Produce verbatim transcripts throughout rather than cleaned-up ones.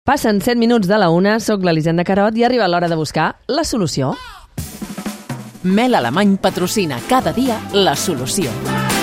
Passen set minuts de la una, soc l'Elisenda Carot i arriba l'hora de buscar la solució. Mel Alemany patrocina cada dia la solució.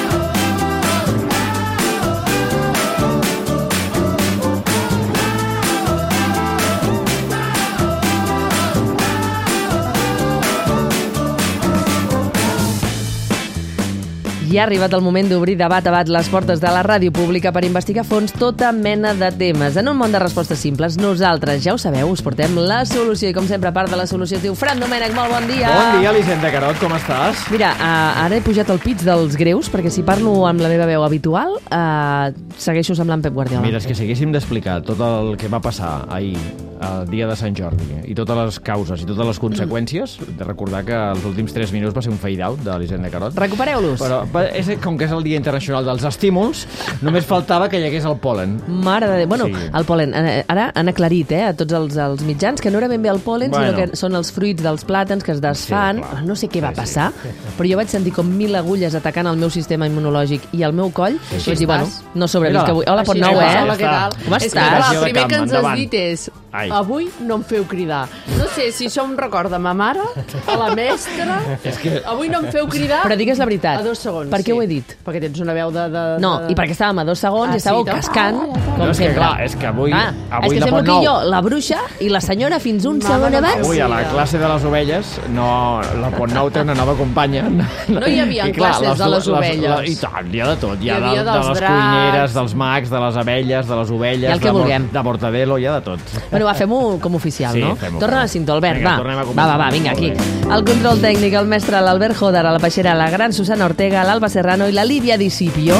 I ha arribat el moment d'obrir de bat a bat les portes de la ràdio pública per investigar a fons tota mena de temes. En un món de respostes simples, nosaltres, ja ho sabeu, us portem la solució. I com sempre, part de la solució es diu Fran Domènech. Molt bon dia! Bon dia, Elisenda Carot, com estàs? Mira, uh, ara he pujat el pits dels greus, perquè si parlo amb la meva veu habitual, uh, segueixo semblant Pep Guardiola. Mira, és que si haguéssim d'explicar tot el que va passar ahir, el dia de Sant Jordi, i totes les causes i totes les conseqüències, de recordar que els últims tres minuts va ser un fade-out de l'Elisenda Carot. Recupereu-los. Però és, com que és el Dia Internacional dels Estímuls, només faltava que hi hagués el pol·len. Mare de Déu. Bueno, Sí. el pol·len. Ara han aclarit eh, a tots els, els mitjans que no era ben bé el pol·len, Bueno. sinó que són els fruits dels plàtans que es desfan. Sí, clar. No sé què va Sí, sí. passar, però jo vaig sentir com mil agulles atacant el meu sistema immunològic i el meu coll. Així Vaig dir, bueno, estàs. no sobrevisc Mira, avui. Hola, pot Així nou, estàs. eh? Hola, què tal? Com És que, estàs? clar, Acció el de primer camp, que ens has endavant. dit és Ai. avui no em feu cridar. No sé si això em recorda ma mare, a la mestra. És que... Avui no em feu cridar Però digues la veritat. a dos segons. Per què sí. ho he dit? Perquè tens una veu de... de No, de... i perquè estàvem a dos segons Ah, i estàveu sí, doncs- cascant, com No, és que sempre. clar, és que avui- Ah, avui és que la semblo Pont que Nou. jo, la bruixa i la senyora fins un Mama segon de abans. Déu. Avui a la classe de les ovelles, no, la Pont Nou té una nova companya. No hi havia I clar, classes de les ovelles. La, I tant, hi ha de tot. Hi ha, Hi havia de, de dels les dracs. cuineres, dels mags, de les abelles, de les ovelles, I el que de, Mor- vulguem. de Mortadelo, hi ha de tot. Bueno, va, fem-ho com oficial, Sí, no? fem-ho, Torna fem-ho. a cinto, Albert, Vinga, va. tornem a Va, començar. va, va, vinga, aquí. Molt El control tècnic, el mestre, l'Albert Joder, a la Peixera, la gran Susana Ortega, l'Alba Serrano i la Lídia Discipio.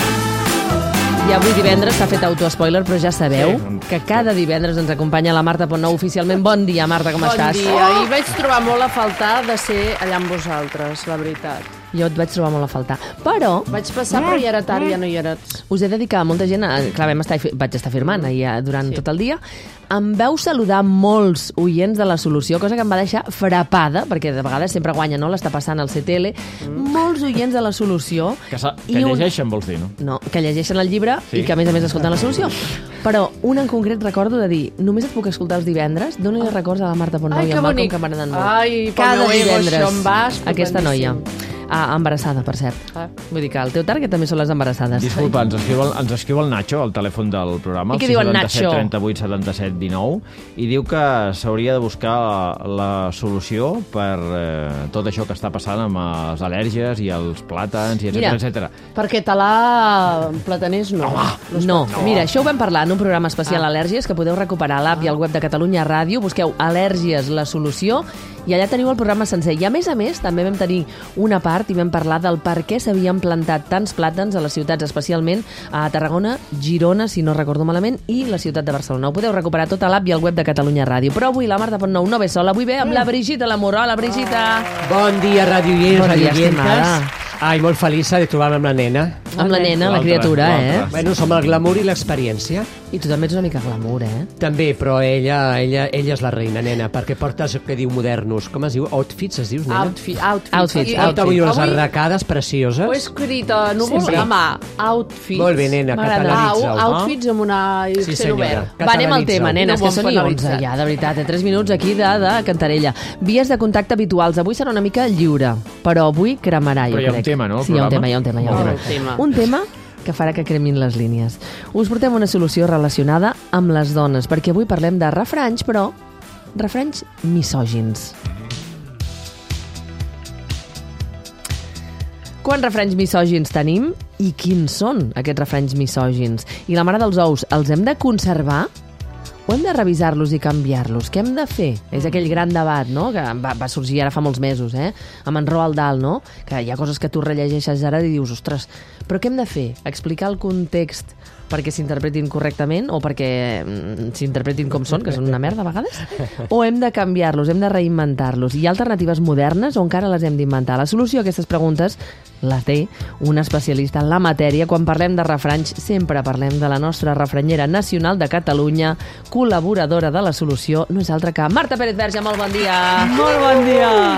I avui divendres s'ha fet autospoiler, però ja sabeu Sí. que cada divendres ens acompanya la Marta Pontnou oficialment. Bon dia, Marta, com Bon estàs? dia. I vaig trobar molt a faltar de ser allà amb vosaltres, la veritat. Jo et vaig trobar molt a faltar. Però Vaig passar, però ja era tard, ja no hi eres. us he de dir que molta gent, eh, clar, vam estar, vaig estar firmant ahir eh, durant Sí. tot el dia, em veu saludar molts oients de la solució, cosa que em va deixar frapada, perquè de vegades sempre guanya, no?, l'està passant al C T L, mm. molts oients de la solució. Que, sa, i que un- llegeixen, vols dir, no? No, que llegeixen el llibre Sí. i que a més a més escolten la solució. Però un en concret recordo de dir, només et puc escoltar els divendres, dona-li records a la Marta Pontnou Ai, i que en Malcolm, bonic. que m'agraden molt. Ai, pel Cada meu ego, divendres, això em va estupendíssim. aquesta noia. Ah, embarassada, per cert. Ah. Vull dir que el teu target també són les embarassades. Disculpa, ens escriu, el, ens escriu el Nacho al telèfon del programa, I el què diu en sis setanta-set Nacho? trenta-vuit setanta-set dinou, i diu que s'hauria de buscar la, la solució per eh, tot això que està passant amb les al·lèrgies i els plàtans, i Mira. etcètera, etcètera. Perquè talà plataners no. No, mira, això ho vam parlar en un programa especial ah. al·lèrgies que podeu recuperar a l'app i al web de Catalunya Ràdio. Busqueu al·lèrgies, la solució, i allà teniu el programa sencer. I a més a més també vam tenir una part i vam parlar del per què s'havien plantat tants plàtans a les ciutats, especialment a Tarragona, Girona, si no recordo malament, i la ciutat de Barcelona. Ho podeu recuperar tot a l'app i al web de Catalunya Ràdio. Però avui la Marta Pontnou no ve sola, avui ve amb la Brigitte Lamoró. Hola, Brigitte! Bon dia, radioients, Bon dia, radioientes. estimada. Ai, molt feliç de trobar-me amb la nena. Amb la nena, la L'altra, criatura, eh? l'altra. Bueno, som el glamour i l'experiència. I tu també ets una mica glamour, eh? També, però ella, ella, ella és la reina, nena, perquè portes el que diu modernos. Com es diu? Outfits, es dius, nena? Outfit, outfit. Outfits, I- Porta avui unes avui arracades precioses. ho he escrit a núvols Sempre. a mà. Outfits. Molt bé, nena, M'agrada. catalanitza-ho. Ah, outfits amb una Sí, Excel senyora. obert. Va, anem al Catalanitza-ho. tema, nenes, No que m'ho han són i onze penalitzat. ja, de veritat. Eh? Tres minuts aquí de, de Cantarella. Vies de contacte habituals. Avui serà una mica lliure, però avui cremarà, jo Però hi ha un crec. tema, no, al Sí, hi ha un programa? tema, hi ha un tema. Hi ha un Oh, tema. el tema. Un tema que farà que cremin les línies. Us portem una solució relacionada amb les dones, perquè avui parlem de refranys, però refranys misògins. Quants refranys misògins tenim i quins són aquests refranys misògins? I la mare dels ous, els hem de conservar o hem de revisar-los i canviar-los? Què hem de fer? És aquell gran debat, no?, que va, va sorgir ara fa molts mesos, eh?, amb en Roald Dahl, no?, que hi ha coses que tu rellegeixes ara i dius, ostres, però què hem de fer? Explicar el context perquè s'interpretin correctament o perquè mm, s'interpretin com són, que són una merda a vegades? O hem de canviar-los, hem de reinventar-los? Hi ha alternatives modernes o encara les hem d'inventar? La solució a aquestes preguntes la té un especialista en la matèria. Quan parlem de refranys, sempre parlem de la nostra refranyera nacional de Catalunya, col·laboradora de la solució, no és altra que Marta Pérez Verge. Molt bon dia! Molt bon dia!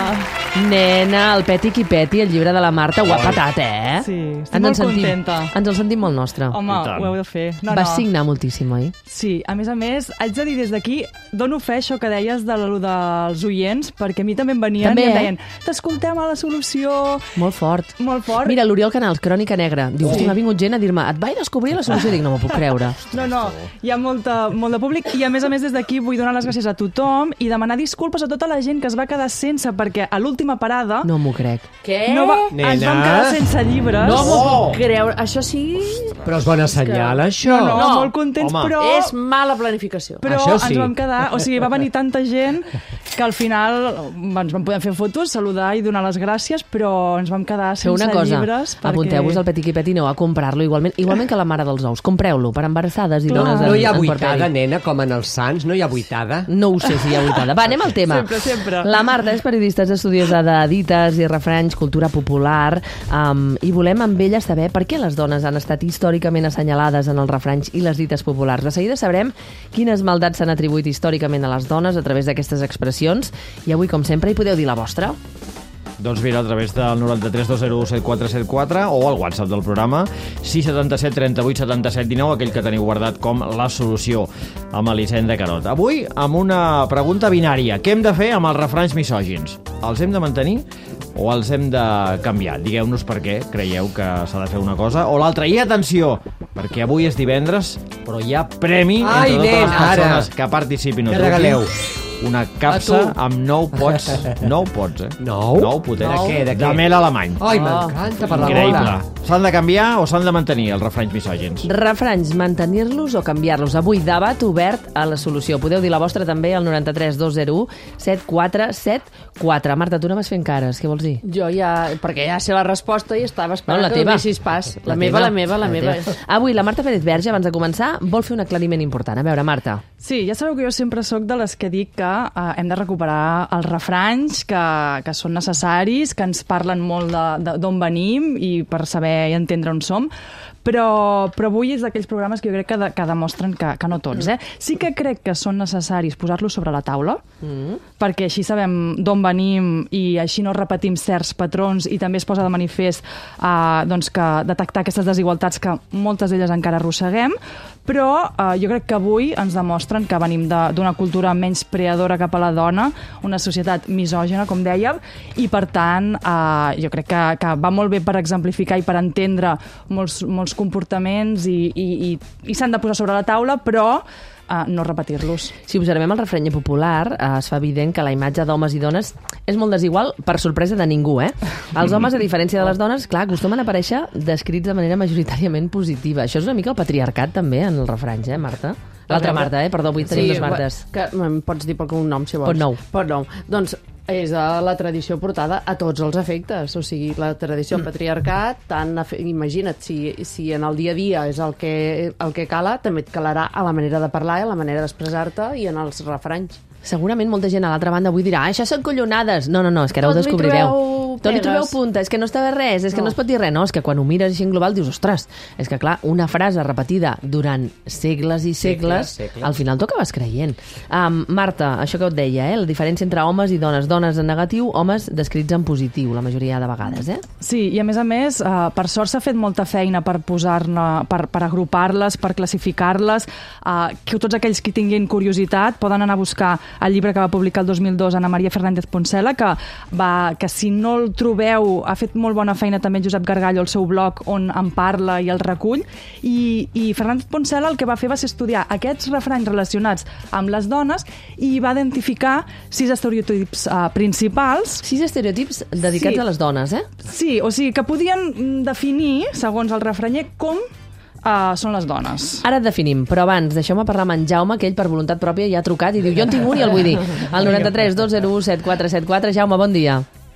Nena, el Peti qui Peti, el llibre de la Marta, ho ha patat, eh? Sí, estic ens molt en sentim, contenta. Ens el sentim molt nostre. Home, ho heu de fer. No, Vas no. signar moltíssim, oi? Sí, a més a més, haig de dir des d'aquí, dono fe això que deies de lo dels oients, perquè a mi també em venien També, i em eh? deien t'escoltem a la solució... Molt fort. Molt fort. Mira, l'Oriol Canals, Crònica Negra, diu, hosti, m'ha vingut gent a dir-me, et vaig descobrir la solució. Dic, no m'ho puc creure. No, no, hi ha molta, molt de públic i a més a més des d'aquí vull donar les gràcies a tothom i demanar disculpes a tota la gent que es va quedar sense, perquè a l'última parada No m'ho crec. Què? no va, Nena. ens vam quedar sense llibres. No m'ho puc creure. Això sí... Però és bona senyal, això. No, no, No. molt contents, Home. però... És mala planificació. Però Això sí. ens vam quedar... O sigui, va venir tanta gent que al final ens vam poder fer fotos, saludar i donar les gràcies, però ens vam quedar Feu sense una cosa, llibres. Perquè... apunteu-vos al Petit i Petit i aneu a comprar-lo igualment, igualment que la mare dels ous. Compreu-lo per embarassades i Clar. dones en, No hi ha en vuitada, puerperi. nena, com en els Sants? No hi ha vuitada? No ho sé si hi ha vuitada. Va, anem al tema. Sempre, sempre. La Marta és periodista, és estudiosa de dites i refranys, cultura popular, um, i volem amb ella saber per què les dones han estat històricament assenyalades en els refranys i les dites populars. De seguida sabrem quines maldats s'han atribuït històricament a les dones a través d'aquestes expressions, i avui, com sempre, hi podeu dir la vostra. Doncs mira, a través del nou tres dos zero set quatre set quatre o al WhatsApp del programa sis setanta set trenta vuit setanta set dinou, aquell que teniu guardat com la solució amb Elisenda Carot. Avui amb una pregunta binària. Què hem de fer amb els refranys misògins? Els hem de mantenir o els hem de canviar? Digueu-nos per què creieu que s'ha de fer una cosa o l'altra. I atenció, perquè avui és divendres, però hi ha premi Ai, entre totes nen, les persones ara. que participin. o Què truquin. regaleu? Una capsa amb nou pots. Nou pots, eh? Nou? Nou potents. De què, de què? De mel alemany. Ai, m'encanta per la Increïble. bola. S'han de canviar o s'han de mantenir els refranys misògins? Refranys, mantenir-los o canviar-los. Avui, debat obert a la solució. Podeu dir la vostra també al nou tres dos zero u set quatre set quatre. Marta, tu anaves fent cares, què vols dir? Jo ja... Perquè ja sé la resposta i estava esperant No, la que teva. donessis pas. La, La meva, teva. la meva, la, La meva. teva. Avui, la Marta Pérez Verge, abans de començar, vol fer un aclariment important. A veure, Marta. Sí, ja sabeu que jo sempre sóc de les que dic que eh, hem de recuperar els refranys que, que són necessaris, que ens parlen molt d'on venim i per saber i entendre on som, però, però avui és d'aquells programes que jo crec que, de, que demostren que, que no tots. Eh? Sí que crec que són necessaris posar-los sobre la taula, mm. perquè així sabem d'on venim i així no repetim certs patrons i també es posa de manifest eh, doncs que detectar aquestes desigualtats que moltes d'elles encara arrosseguem, però eh, jo crec que avui ens demostren que venim d'una cultura menys preadora cap a la dona, una societat misògina, com dèiem, i per tant eh, jo crec que, que va molt bé per exemplificar i per entendre molts, molts comportaments i, i, i, i s'han de posar sobre la taula, però uh, no repetir-los. Si observem el refrany popular, eh, es fa evident que la imatge d'homes i dones és molt desigual, per sorpresa de ningú, eh? Els homes, a diferència de les dones, clar, acostumen a aparèixer descrits de manera majoritàriament positiva. Això és una mica el patriarcat, també, en els refranys, eh, Marta? L'altra Marta, eh? Perdó, avui tenim dues Martes. Que, em pots dir per un nom, si vols. Pot nou. Pot nou. Doncs és a la tradició portada a tots els efectes. O sigui, la tradició mm. patriarcat, tant, imagina't, si, si en el dia a dia és el que, el que cala, també et calarà a la manera de parlar, a la manera d'expressar-te i en els refranys. Segurament molta gent a l'altra banda avui dirà ah, això són collonades. No, no, no, és que ara Tot ho li descobrireu. trobeu Tot li trobeu pegues. punta, és que no està bé res, és que no. No. no es pot dir res. No, és que quan ho mires així en global dius, ostres, és que clar, una frase repetida durant segles i segles, Segles, segles. al final t'ho acabes creient. Um, Marta, això que et deia, eh? La diferència entre homes i dones. Dones en negatiu, homes descrits en positiu, la majoria de vegades, eh? Sí, i a més a més, eh, per sort s'ha fet molta feina per posar-ne, per, per agrupar-les, per classificar-les, eh, que tots aquells que tinguin curiositat poden anar a buscar el llibre que va publicar el dos mil dos Ana Maria Fernández Poncela, que, va, que si no el trobeu, ha fet molt bona feina també Josep Gargallo al seu blog on en parla i el recull, i, i Fernández Poncela el que va fer va ser estudiar aquests refranys relacionats amb les dones i va identificar sis estereotips eh, principals. Sis estereotips dedicats Sí. a les dones, eh? Sí, o sigui que podien mm, definir, segons el refranyer, com Uh, són les dones. Ara et definim, però abans deixeu-me parlar amb en Jaume, que ell per voluntat pròpia ja ha trucat i diu, jo en tinc un i el vull dir. Al nou tres dos zero u set quatre set quatre. Jaume, bon dia.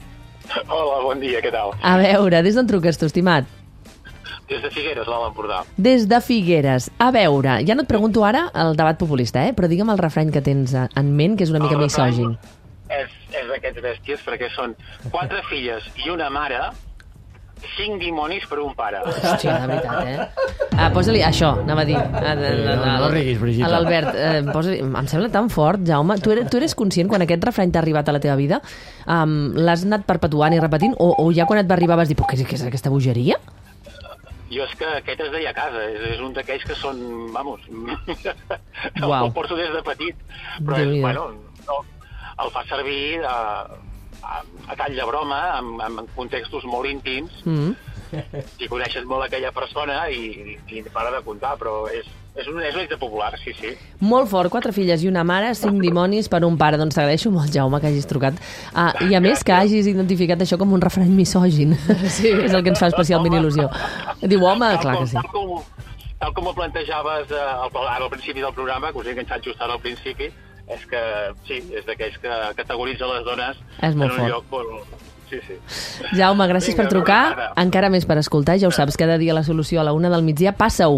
Hola, bon dia, què tal? A veure, des d'on truques tu, estimat? Des de Figueres, l'Alt Empordà. Des de Figueres. A veure, ja no et pregunto ara el debat populista, eh? Però digue'm el refrany que tens en ment, que és una mica El refrany misògin. És, és d'aquests bèsties, perquè són quatre filles i una mare cinc dimonis per un pare. Hòstia, de veritat, eh? Ah, posa-li això, anava a dir. A, a, a, No, no riguis, Brigitte. A l'Albert, eh, posa em sembla tan fort, Jaume. Tu eres, tu eres conscient quan aquest refrany t'ha arribat a la teva vida? Um, L'has anat perpetuant i repetint? O, o ja quan et va arribar vas dir, però què és, què és aquesta bogeria? Jo és que aquest es deia a casa, és, és un d'aquells que són, vamos, Uau. el porto des de petit, però és, bueno, no, el fa servir a, a, a tall de broma, en, en contextos molt íntims, Mm. si coneixes molt aquella persona i, i para de comptar, però és, és un, és un èxit popular, sí, sí. Molt fort, quatre filles i una mare, cinc dimonis per un pare. Doncs t'agraeixo molt, Jaume, que hagis trucat. Ah, I a més que hagis identificat això com un refrany misògin. Sí, és el que ens fa especialment il·lusió. Diu, home, Tal clar com, que sí. Tal com, tal com ho plantejaves eh, al, ara al principi del programa, que us he enganxat just ara al principi, és que, sí, és d'aquells que categoritza les dones És molt en un fort. lloc molt... Sí, sí. Jaume, gràcies Vinga, per trucar. una abraçada. Encara més per escoltar. Ja ho saps, cada dia la solució a la una del migdia. Passa-ho.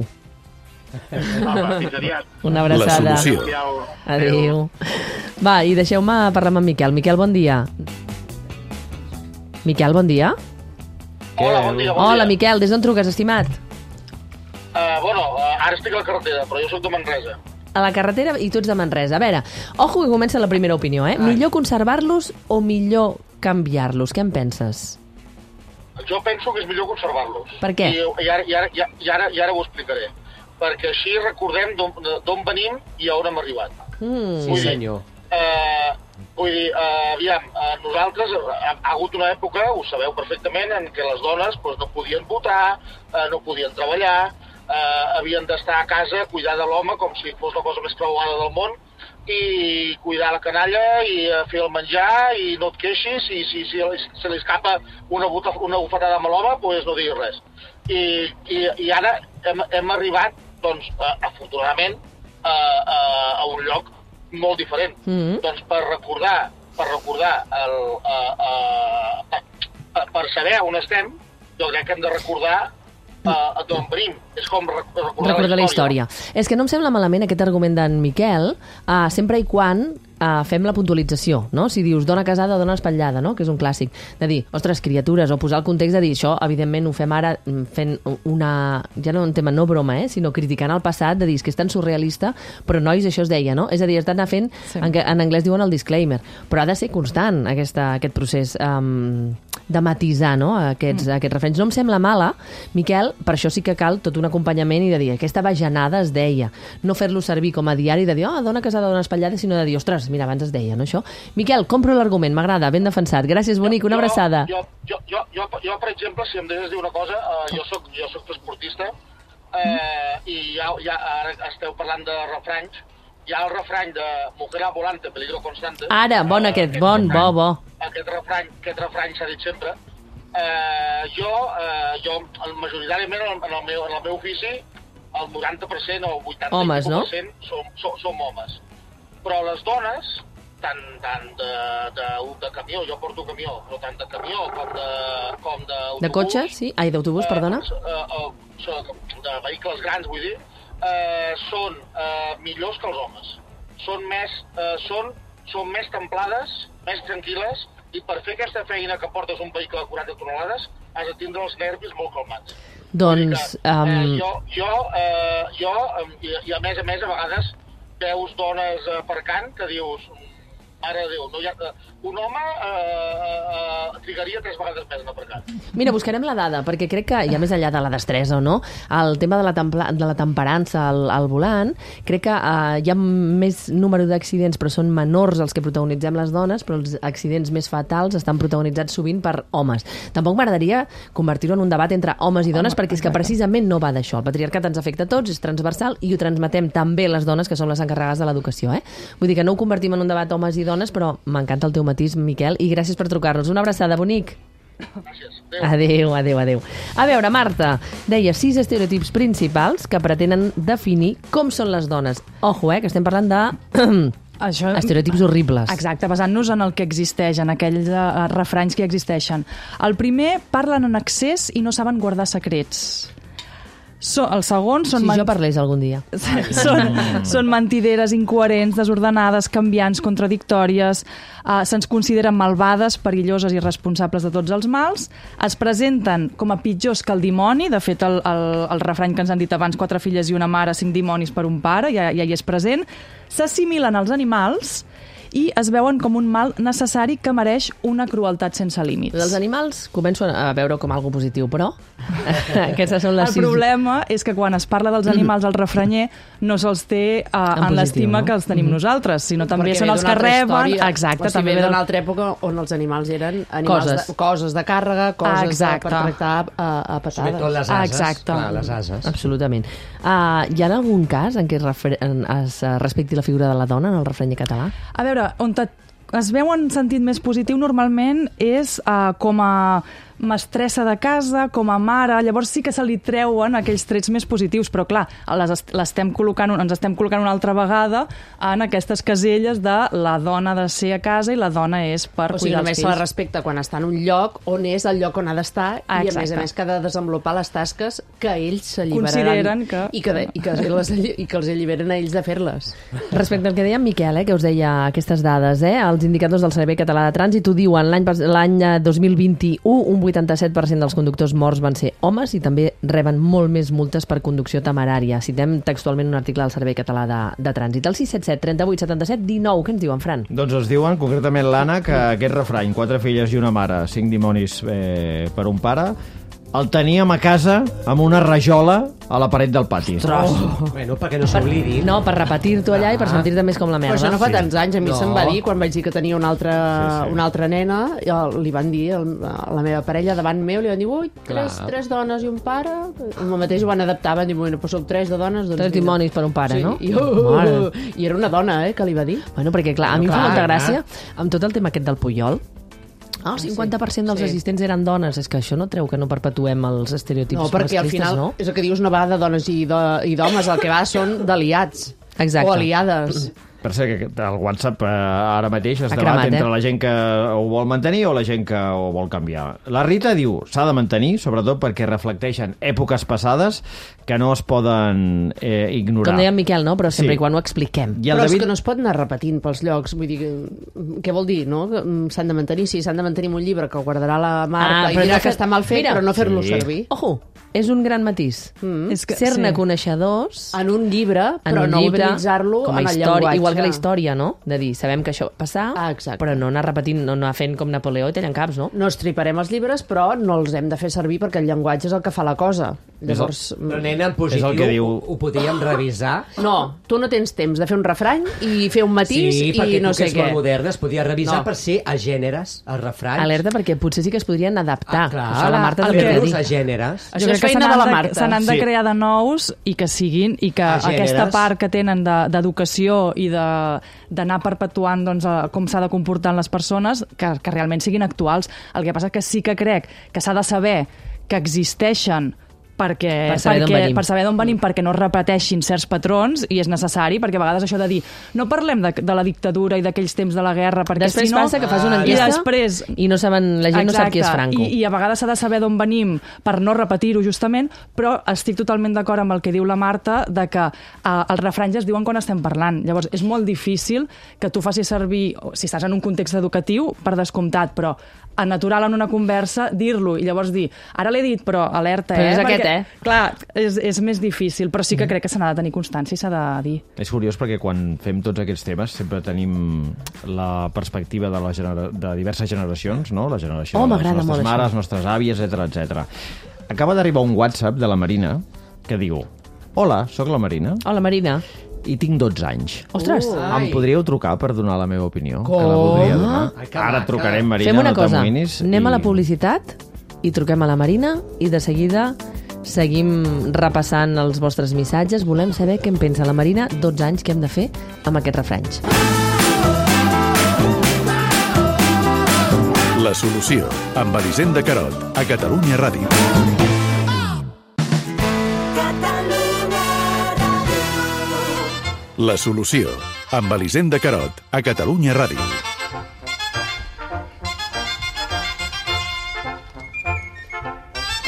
Apa, fins aviat. Una abraçada. La solució. Adéu. Adéu. Va, i deixeu-me parlar amb en Miquel. Miquel, bon dia. Miquel, bon dia. Hola, bon dia, bon Hola, dia. Miquel, des d'on truques, estimat? Uh, bueno, uh, ara estic a la carretera, però jo soc de Manresa. A la carretera i tu ets de Manresa. A veure, ojo que comença la primera opinió, eh? Millor conservar-los o millor canviar-los? Què en penses? Jo penso que és millor conservar-los. Per què? I, i, ara, i, ara, i, ara, i, ara, I ara ho explicaré. Perquè així recordem d'on d'on venim i a on hem arribat. Mm. Sí, senyor. Eh, vull dir, eh, aviam, eh, nosaltres, eh, ha, ha hagut una època, ho sabeu perfectament, en què les dones doncs, no podien votar, eh, no podien treballar, eh, havien d'estar a casa, cuidar de l'home com si fos la cosa més preuada del món, i cuidar la canalla, i eh, fer el menjar, i no et queixis, i si, si se li escapa una, buta, una bufetada amb l'home, doncs no diguis res. I, i, i ara hem, hem arribat, doncs, eh, afortunadament, eh, eh, a un lloc molt diferent. Mm. Doncs per recordar, per recordar el, uh, uh, uh, per saber on estem, jo crec que hem de recordar uh, d'on venim. És com rec recordar, Recordar la història. És que no em sembla malament aquest argument d'en Miquel, uh, sempre i quan uh, fem la puntualització, no? Si dius dona casada o dona espatllada, no? Que és un clàssic. De dir, ostres, criatures, o posar el context de dir això, evidentment ho fem ara fent una... ja no en tema no broma, eh? Sinó criticant el passat, de dir que és tan surrealista, però nois, això es deia, no? És a dir, has d'anar fent, sí. en, en anglès diuen el disclaimer, però ha de ser constant aquesta, aquest procés um, de matisar, no? Aquests, mm. aquests refrenys. No em sembla mala, Miquel, per això sí que cal tot un acompanyament i de dir, aquesta bajanada es deia, no fer-lo servir com a diari de dir, oh, dona casada, dona espatllada, sinó de dir, ostres, mira, abans es deia, no, això? Miquel, compro l'argument, m'agrada, ben defensat. Gràcies, bonic, una abraçada. Jo, jo, jo, jo, jo, per exemple, si em deixes dir una cosa, uh, jo soc, jo soc esportista, uh, mm. i ja, ja ara esteu parlant de refranys, hi ha el refrany de mujer volante, peligro constante. Ara, bon uh, aquest, aquest bon, refrany, bo, bo. Aquest refrany, aquest refrany s'ha dit sempre. Uh, jo, uh, jo, majoritàriament, en el, meu, en el meu ofici, el noranta per cent o el vuitanta per cent homes, no? som, som, som homes. Però les dones, tant, tant de, de, de camió, jo porto camió, però tant de camió com de com d'autobús... De cotxe, sí? Ai, d'autobús, eh, perdona? Eh, eh, de vehicles grans, vull dir, eh, són eh, millors que els homes. Són més, eh, són, són més templades, més tranquil·les, i per fer aquesta feina que portes un vehicle de quaranta tonelades has de tindre els nervis molt calmats. Doncs... Que, um... eh, jo, jo, eh, jo eh, i, i a més a més, a vegades veus dones aparcant que dius, mare de Déu, no hi ha, un home eh, eh, trigaria tres vegades més en aparcar. Mira, buscarem la dada, perquè crec que, ja més enllà de la destresa o no, el tema de la, templa, de la temperança al, al volant, crec que eh, hi ha més número d'accidents, però són menors els que protagonitzem les dones, però els accidents més fatals estan protagonitzats sovint per homes. Tampoc m'agradaria convertir-ho en un debat entre homes i dones, Home, perquè és que precisament no va d'això. El patriarcat ens afecta a tots, és transversal, i ho transmetem també les dones, que som les encarregades de l'educació. Eh? Vull dir que no ho convertim en un debat homes i dones, però m'encanta el teu matís, Miquel, i gràcies per trucar-nos. Una abraçada, bonic. Gràcies. Adéu, adéu, adéu. A veure, Marta, deia sis estereotips principals que pretenen definir com són les dones. Ojo, eh, que estem parlant de... Això... estereotips horribles. Exacte, basant-nos en el que existeix, en aquells uh, refranys que existeixen. El primer, parlen en excés i no saben guardar secrets. So, el segon són... Si man- jo parlés algun dia. són, són mentideres, incoherents, desordenades, canviants, contradictòries, uh, se'ns consideren malvades, perilloses i responsables de tots els mals, es presenten com a pitjors que el dimoni, de fet el, el, el refrany que ens han dit abans, quatre filles i una mare, cinc dimonis per un pare, ja, ja hi és present, s'assimilen als animals i es veuen com un mal necessari que mereix una crueltat sense límits. Els animals començo a veure com algo positiu, però aquestes són les El sis. problema és que quan es parla dels animals al refranyer no se'ls té uh, en, en positiu, l'estima no? que els tenim nosaltres, sinó també Perquè són ve els d'una que altra reben... història. Exacte, o sigui, també ve ve d'una del- altra època on els animals eren animals Coses. de, coses de càrrega, coses de, Exacte. per tractar a, a patades. Sobretot les ases. Exacte. Clar, les ases. Absolutament. Uh, hi ha algun cas en què es, refer... en- es uh, respecti la figura de la dona en el refranyer català? A veure, on te- es veu en sentit més positiu normalment és uh, com a mestressa de casa, com a mare, llavors sí que se li treuen aquells trets més positius, però clar, les est- l'estem col·locant, ens estem col·locant una altra vegada en aquestes caselles de la dona ha de ser a casa i la dona és per O sigui, cuidar només els se la fills. respecta quan està en un lloc on és el lloc on ha d'estar Ah, i, a més a exacte. més, que ha de desenvolupar les tasques que ells Consideren s'alliberaran que- i, que de, i, que les, i que els alliberen a ells de fer-les. Respecte al que deia en Miquel, eh, que us deia aquestes dades, eh, els indicadors del Servei Català de Trànsit ho diuen, l'any pas- l'any dos mil vint-i-u un vuitanta-set per cent dels conductors morts van ser homes i també reben molt més multes per conducció temerària. Citem textualment un article del Servei Català de, de Trànsit. El sis set set, trenta-vuit, setanta-set, dinou. Què ens diuen, Fran? Doncs ens diuen, concretament l'Anna, que aquest refrany, quatre filles i una mare, cinc dimonis eh, per un pare, el teníem a casa amb una rajola a la paret del pati. Oh. Bueno, perquè no s'oblidin. No, per repetir-t'ho allà i per sentir-te més com la Però merda. això no fa Sí. tants anys. A mi No. se'm va dir, quan vaig dir que tenia una altra, Sí, sí. una altra nena, i el- li van dir, el, a la meva parella davant meu, li van dir, ui, tres, Clar. tres dones i un pare. El mateix ho van adaptar, van dir, bueno, doncs sou tres de dones. Doncs Tres mira. dimonis per un pare, sí, no? I, uh, Mare. I era una dona, eh, que li va dir. Bueno, perquè clar, a mi em fa Clar, molta clar. gràcia amb tot el tema aquest del Puyol. Ah, el cinquanta per cent dels Sí. assistents eren dones. És que això no treu que no perpetuem els estereotips No, perquè al masclistes, final, no? és el que dius, no va de dones i de- i d'homes, el que va són d'aliats. Exacte. O aliades. Per cert, que el WhatsApp eh, ara mateix es Ha debat cremat, entre eh? la gent que ho vol mantenir o la gent que ho vol canviar. La Rita diu, s'ha de mantenir, sobretot perquè reflecteixen èpoques passades que no es poden eh, ignorar. Com deia en Miquel, no? Però sempre Sí. i quan ho expliquem. I el Però David... és que no es pot anar repetint pels llocs. Vull dir, que- què vol dir, no? Que, mm, S'han de mantenir, sí, s'han de mantenir en un llibre que guardarà la Marta Ah, i però dirà no que fer- està mal fet, Mira. però no fer-lo Sí. servir. Ojo, és un gran matís. Mm. És que- Ser-ne sí. coneixedors En un llibre, en però un no llibre, utilitzar-lo com a en el història, llenguatge. igual que la història, no? De dir, sabem que això va passar, Ah, exacte. però no anar repetint, no anar fent com Napoleó i tallant caps, no? No estriparem els llibres, però no els hem de fer servir perquè el llenguatge és el que fa la cosa. Llavors, Però, nena, en És positiu, el que diu- ho, ho podíem revisar. no, tu no tens temps de fer un refrany i fer un matís Sí, perquè i no tu, sé que és què. molt moderna, es podia revisar No. per ser a gèneres, els refranys. Alerta, perquè potser sí que es podrien adaptar. Ah, clar, Això la Marta el també que- ho ha fer-los a dit. gèneres. Això Jo crec és que se feina n'han de la de, Marta. se n'han de Sí. crear de nous i que siguin, i que A gèneres. aquesta part que tenen de- d'educació i de- d'anar perpetuant doncs, eh, com s'ha de comportar en les persones, que, que realment siguin actuals. El que passa que sí que crec que s'ha de saber que existeixen perquè, Per saber d'on perquè, venim. per saber d'on venim, perquè no es repeteixin certs patrons, i és necessari, perquè a vegades això de dir no parlem de, de la dictadura i d'aquells temps de la guerra, perquè Després si no... passa que fas una I enquesta després i no saben, la gent no sap qui és Franco. I, I a vegades s'ha de saber d'on venim per no repetir-ho justament, però estic totalment d'acord amb el que diu la Marta, de que eh, els refranys es diuen quan estem parlant. Llavors, és molt difícil que tu facis servir, o si estàs en un context educatiu, per descomptat, però a natural en una conversa, dir-lo i llavors dir, ara l'he dit, però alerta, Però eh? és aquest, Perquè, eh? Clar, és, és més difícil, però sí que crec que se n'ha de tenir constància i s'ha de dir. És curiós perquè quan fem tots aquests temes sempre tenim la perspectiva de, la genera... de diverses generacions, no? La generació Oh, de les m'agrada nostres molt mares, això. nostres àvies, etcètera, etcètera. Acaba d'arribar un WhatsApp de la Marina que diu: Hola, sóc la Marina Hola, Marina. i tinc dotze anys. Ostres. Uh, Em podríeu trucar per donar la meva opinió? Com? Que la voldria donar. Ai, que Ara maca. et trucarem, Marina, Fem una no cosa, t'amoïnis. anem a la i- publicitat i truquem a la Marina i de seguida seguim repassant els vostres missatges. Volem saber què en pensa la Marina, dotze anys, què hem de fer amb aquests refranys. La solució, amb Elisenda Carot, a Catalunya Ràdio. La solució, amb Elisenda Carot, a Catalunya Ràdio.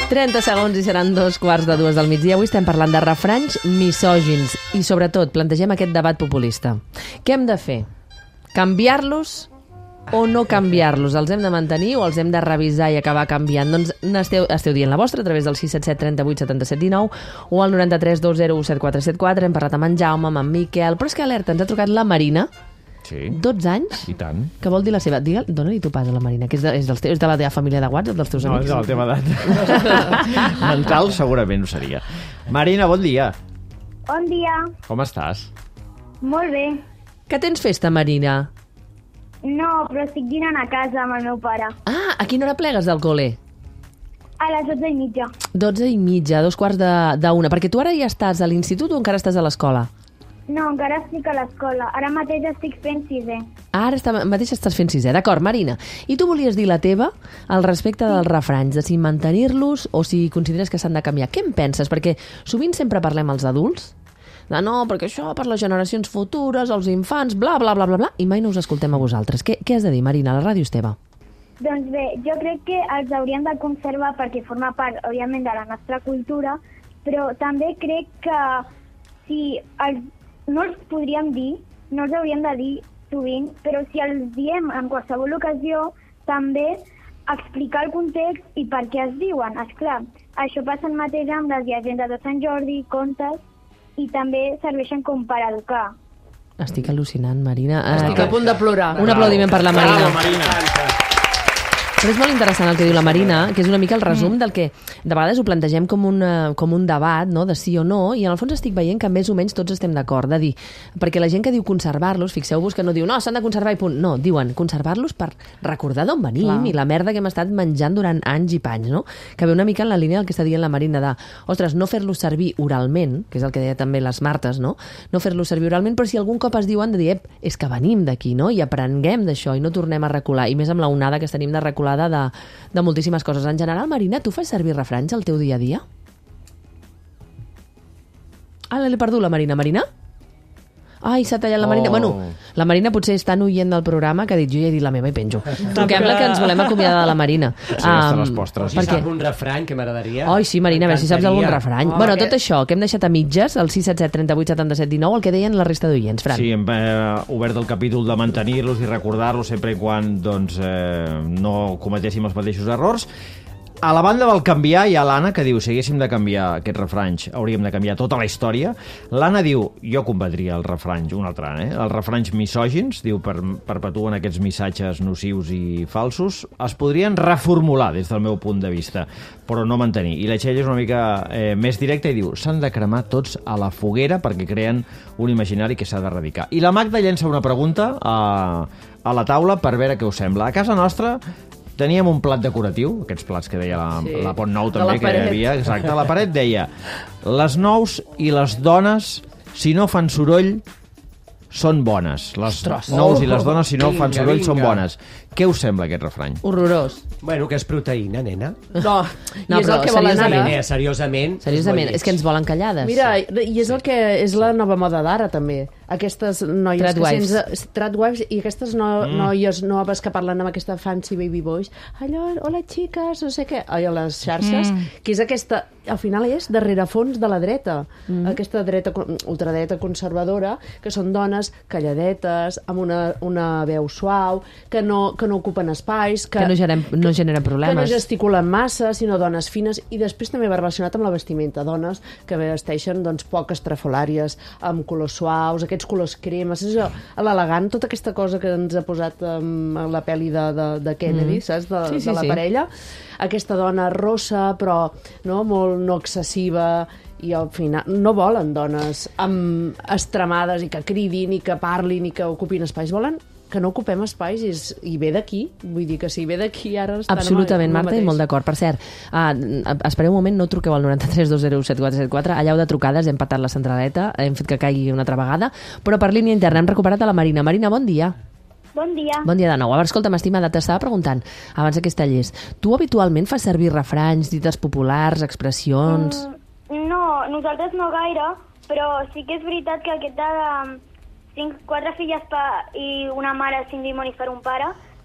trenta segons i seran dos quarts de dues del migdia. Avui estem parlant de refranys misògins i, sobretot, plantegem aquest debat populista. Què hem de fer? Canviar-los o no canviar-los? Els hem de mantenir o els hem de revisar i acabar canviant? Doncs esteu, esteu dient la vostra a través del sis set set trenta vuit setanta set dinou o al noranta-tres dos zero u set quatre set quatre. Hem parlat amb en Jaume, amb en Miquel, però és que alerta, ens ha trucat la Marina. Sí. dotze anys? I tant. Què vol dir la seva? Digue, dona-li tu pas a la Marina, que és de, és, dels teus, és de la teva família de WhatsApp, dels teus No, amics. és de la teva edat. Mental segurament ho seria. Marina, bon dia. Bon dia. Com estàs? Molt bé. Que tens festa, Marina? No, però estic dinant a casa amb el meu pare. Ah, a quina hora plegues del col·le? A les dotze i mitja. Dotze i mitja, dos quarts d'una. Perquè tu ara ja estàs a l'institut o encara estàs a l'escola? No, encara estic a l'escola. Ara mateix estic fent sisè. Ara està, mateix estàs fent sisè. D'acord, Marina. I tu volies dir la teva al respecte dels refranys, de si mantenir-los o si consideres que s'han de canviar. Què en penses? Perquè sovint sempre parlem als adults de no, perquè això per les generacions futures, els infants, bla, bla, bla, bla, bla, i mai no us escoltem a vosaltres. Què, què has de dir, Marina? La ràdio és teva. Doncs bé, jo crec que els hauríem de conservar perquè forma part, òbviament, de la nostra cultura, però també crec que si els, no els podríem dir, no els hauríem de dir sovint, però si els diem en qualsevol ocasió, també explicar el context i per què es diuen. Esclar, això passa el mateix amb les llegendes de Sant Jordi, contes, i també serveixen com per educar. Estic al·lucinant, Marina. Estic a punt de plorar. Un aplaudiment per la Marina. Bravo, Marina. Però és molt interessant el que diu la Marina, que és una mica el resum del que de vegades ho plantegem com, una, com un debat, no?, de sí o no, i en el fons estic veient que més o menys tots estem d'acord, de dir, perquè la gent que diu conservar-los, fixeu-vos que no diu no, s'han de conservar i punt, no, diuen conservar-los per recordar d'on venim Clar. I la merda que hem estat menjant durant anys i panys, no? Que ve una mica en la línia del que està dient la Marina de, ostres, no fer-los servir oralment, que és el que deia també les Martes, no? No fer-los servir oralment, però si algun cop es diuen de dir, és que venim d'aquí, no? I aprenguem d'això i no tornem a recular, i més amb la onada que tenim de recular De, de moltíssimes coses. En general, Marina, tu fas servir refranys al teu dia a dia? Ah, l'he perdut, la Marina. Marina? Ai, s'ha tallat la Marina. Oh. Bueno, la Marina potser està oient del programa que ha dit jo ja he dit la meva i penjo. Truquem-la que ens volem acomiadar de la Marina. Sí, um, les postres. Si sap un refrany, que m'agradaria. Ai, sí, Marina, a veure si saps algun refrany. Oh, bueno, aquest... tot això que hem deixat a mitges, el sis set set trenta vuit setanta set dinou, el que deien la resta d'oients, Fran. Sí, hem eh, obert el capítol de mantenir-los i recordar-los sempre i quan doncs, eh, no cometéssim els mateixos errors. A la banda del canviar hi ha l'Anna que diu si haguéssim de canviar aquests refranys hauríem de canviar tota la història. L'Anna diu, jo combatria els refranys, un altre, eh? Els refranys misògins, diu, per, perpetuen aquests missatges nocius i falsos, es podrien reformular des del meu punt de vista, però no mantenir. I la Txell és una mica eh, més directa i diu, s'han de cremar tots a la foguera perquè creen un imaginari que s'ha d'erradicar. I la Magda llença una pregunta a, a la taula per veure què us sembla. A casa nostra teníem un plat decoratiu, aquests plats que deia la, sí, la Pont Nou també, que hi havia, exacte, la paret deia les nous i les dones, si no fan soroll, són bones. Les Ostres. nous oh, i les dones, si no vinga, fan soroll, vinga. són bones. Què us sembla aquest refrany? Horrorós. Bueno, que és proteïna, nena. No, no i és el que volen ara. Nena, seriosament. Seriosament, és que ens volen callades. Mira, i és el que és la nova moda d'ara, també. Aquestes noies Tradwives. que sense... Tradwives. I aquestes no, mm. noies noves que parlen amb aquesta fancy baby voice. Allò, hola, xiques, no sé què. Ai, a les xarxes. Mm. Que és aquesta... Al final és darrere fons de la dreta. Mm. Aquesta dreta, ultradreta conservadora, que són dones calladetes, amb una, una veu suau, que no, que no ocupen espais, que, que no, generen, no generen problemes, que no gesticulen massa, sinó dones fines, i després també va relacionat amb la vestimenta, dones que vesteixen doncs, poc estrafolàries, amb colors suaus, aquests colors cremes, és l'elegant, tota aquesta cosa que ens ha posat um, la pel·li de, de, de Kennedy, mm. saps, de, sí, sí, de la sí. parella, aquesta dona rossa, però no, molt no excessiva, i al final no volen dones amb estremades i que cridin i que parlin i que ocupin espais, volen que no ocupem espais i, és, i ve d'aquí, vull dir que si ve d'aquí ara estan absolutament, amb el, amb el Marta, i molt d'acord. Per cert, uh, espereu un moment, no truqueu al noranta-tres dos zero u set quatre set quatre, allà heu de trucades, hem patat la centraleta, hem fet que caigui una altra vegada, però per línia interna hem recuperat a la Marina. Marina, bon dia. Bon dia. Bon dia de nou. A veure, escolta'm, estimada, t'estava preguntant abans que tallés. Tu habitualment fas servir refranys, dites populars, expressions... Mm, no, nosaltres no gaire, però sí que és veritat que aquest de cinc, quatre filles pa, i una mare sin dimoni per un pare,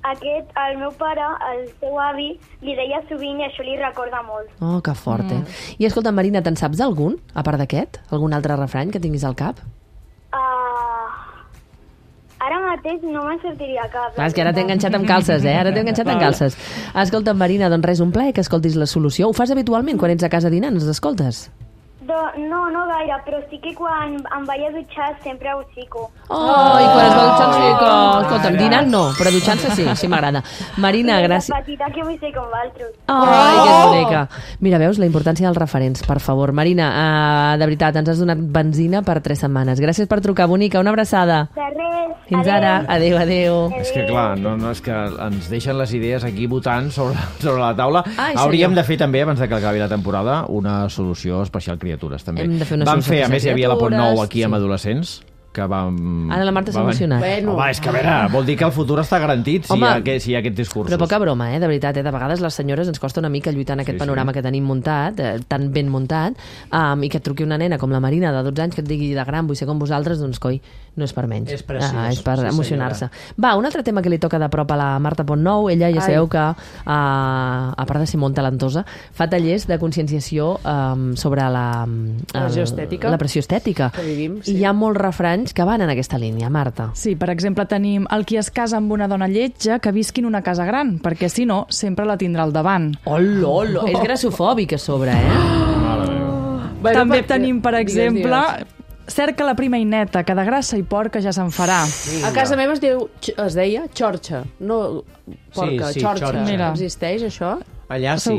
aquest, el meu pare, el seu avi, li deia sovint i això li recorda molt. Oh, que fort, eh? Mm. I escolta, Marina, te'n saps algun, a part d'aquest? Algun altre refrany que tinguis al cap? Uh, ara mateix no me'n sortiria cap. Clar, és que ara t'he enganxat amb calces, eh? Ara t'he enganxat amb calces. Escolta, Marina, doncs res, un plaer que escoltis La Solució. Ho fas habitualment quan ets a casa dinant, els escoltes? Do, no, no gaire, però sí que quan em vaig a dutxar sempre ho xico. Oh, i quan es va dutxant sí que... Escolta'm, dinant no, però dutxant-se sí, sí m'agrada. Marina, gràcies. Petita que vull ser com vosaltres. Ai, que bonica. Mira, veus la importància dels referents, per favor. Marina, uh, de veritat, ens has donat benzina per tres setmanes. Gràcies per trucar, bonica, una abraçada. De res. Fins ara. Adéu, adéu. És que clar, no, no, és que ens deixen les idees aquí votant sobre, sobre la taula. Ai, Hauríem senyor. de fer també, abans de que acabi la temporada, una solució especial criatures, també. Hem de fer una Vam solució fer, a més, hi havia la Pont Nou aquí sí. amb adolescents, que vam... Ara la Marta s'ha vam- emocionat. Bueno. Home, és que a veure, vol dir que el futur està garantit si, Home, hi ha, aquest- si hi ha aquests discursos. Però poca broma, eh? De veritat, eh? De vegades les senyores ens costa una mica lluitar en aquest Sí, sí. panorama que tenim muntat, eh, tan ben muntat, um, i que et truqui una nena com la Marina, de dotze anys, que et digui de gran, vull ser com vosaltres, doncs, coi, no és per menys. És preciós, Ah, és per sí, emocionar-se. Va, un altre tema que li toca de prop a la Marta Pontnou, ella ja Ai. sabeu que, uh, a part de ser molt talentosa, fa tallers de conscienciació um, sobre la... um, La pressió el- estètica. La pressió estètica. Que vivim, I sí. hi ha molts refranys que van en aquesta línia, Marta. Sí, per exemple, tenim el qui es casa amb una dona lletja que visqui en una casa gran, perquè si no, sempre la tindrà al davant. Olo, olo. És grassofòbic a sobre, eh? Mare meva. Bueno, També perquè- tenim, per digues, exemple, digues. cerca la prima i neta, que de grassa i porca ja se'n farà. A casa meva es, diu, es deia xorxa, no porca, Sí, sí, xorxa. xorxa. Mira. Existeix això? Allà sí.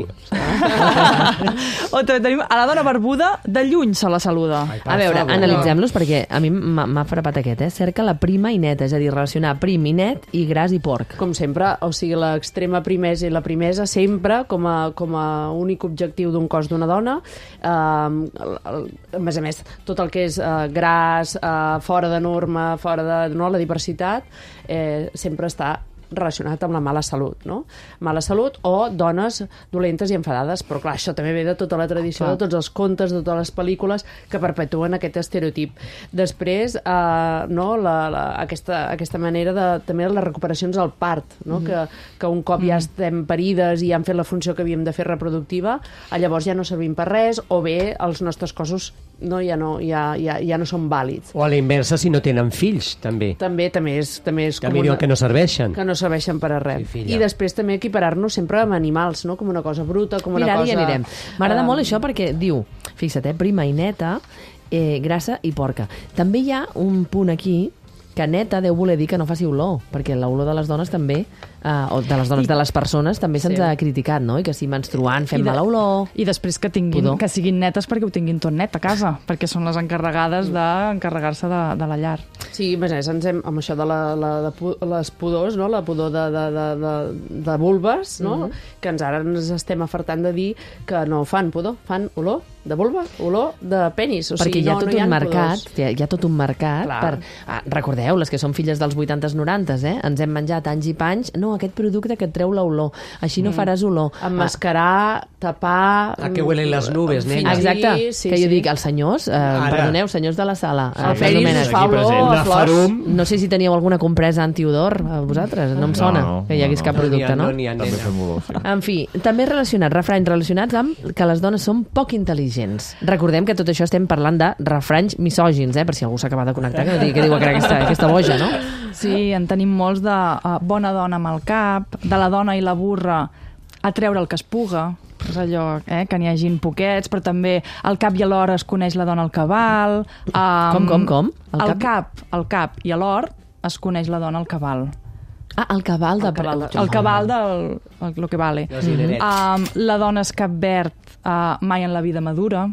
O també tenim a la dona barbuda, de lluny se la saluda. Ai, per A veure, favor. analitzem-los perquè a mi m'ha m'ha frapat aquest, eh? Cerca la prima i neta, és a dir, relacionar prim i net i gras i porc. Com sempre, o sigui, l'extrema primesa i la primesa sempre com a, com a únic objectiu d'un cos d'una dona. Eh, el, el, a més a més, tot el que és eh, gras, eh, fora de norma, fora de no, la diversitat, eh, sempre està relacionat amb la mala salut, no? Mala salut o dones dolentes i enfadades, però clar, això també ve de tota la tradició, Clar. de tots els contes, de totes les pel·lícules que perpetuen aquest estereotip. Després, eh, no, la, la, aquesta, aquesta manera de, també les recuperacions al part, no? Mm. que, que un cop mm. ja estem parides i han fet la funció que havíem de fer reproductiva, eh, llavors ja no servim per res, o bé els nostres cossos no, ja, no, ja, ja, ja no són vàlids. O a la inversa, si no tenen fills, també. També també és, també és Que com mi diuen una- que no serveixen. que no serveixen per a res. Sí, filla. I després també equiparar-nos sempre amb animals, no? Com una cosa bruta, com una Mira, ara cosa... hi anirem. M'agrada eh, molt això perquè diu, fixa't, eh, prima i neta, eh, grassa i porca. També hi ha un punt aquí que neta deu voler dir que no faci olor, perquè l'olor de les dones també, eh, o de les dones, I- de les persones, també se'ns Sí. ha criticat, no? I que si menstruant fem I de- mala olor... I després que tinguin, Pudor. que siguin netes perquè ho tinguin tot net a casa, perquè són les encarregades d'encarregar-se de, de la llar. Sí, a més a més, ens hem, amb això de, la, la, de pu- les pudors, no? La pudor de, de, de, de, de vulves, no? Mhm. Que ens ara ens estem afartant de dir que no fan pudor, fan olor de vulva, olor de penis. O perquè sigui, hi ha no, tot no hi un ha mercat, pudors. hi ha, hi ha tot un mercat Clar. per... Ah, recordeu, les que són filles dels vuitantes norantes, eh? Ens hem menjat anys i panys, no, aquest producte que et treu l'olor, així no faràs olor. Emmascarar, tapar... A què huelen les nubes, nena. Ah, exacte, sí, que jo sí. dic, els senyors, eh, Ara. perdoneu, senyors de la sala, El eh, penis Domènec, us fa aquí olor present, a de flors. Farum. no sé si teníeu alguna compresa antiodor, a vosaltres, no em sona No, que hi hagués no, cap no. producte, no? No n'hi ha, També nena. fem olor, sí. En fi, també relacionats, refranys relacionats amb que les dones són poc intel·ligents. Recordem que tot això estem parlant de refranys misògins, eh? Per si algú s'acaba de connectar, que no digui que diu que era aquesta, aquesta boja, no? Sí, en tenim molts de uh, bona dona amb el cap, de la dona i la burra a treure el que es puga, és allò, eh, que n'hi hagin poquets, però també al cap i a l'hora es coneix la dona al cabal. Um, Com, com, com? El, el cap, el cap i a l'hor es coneix la dona al cabal. Ah, el cabal de... El cabal de- El cabal del el, lo que vale. Els dinerets. Um, la dona és cap verd, uh, mai en la vida madura.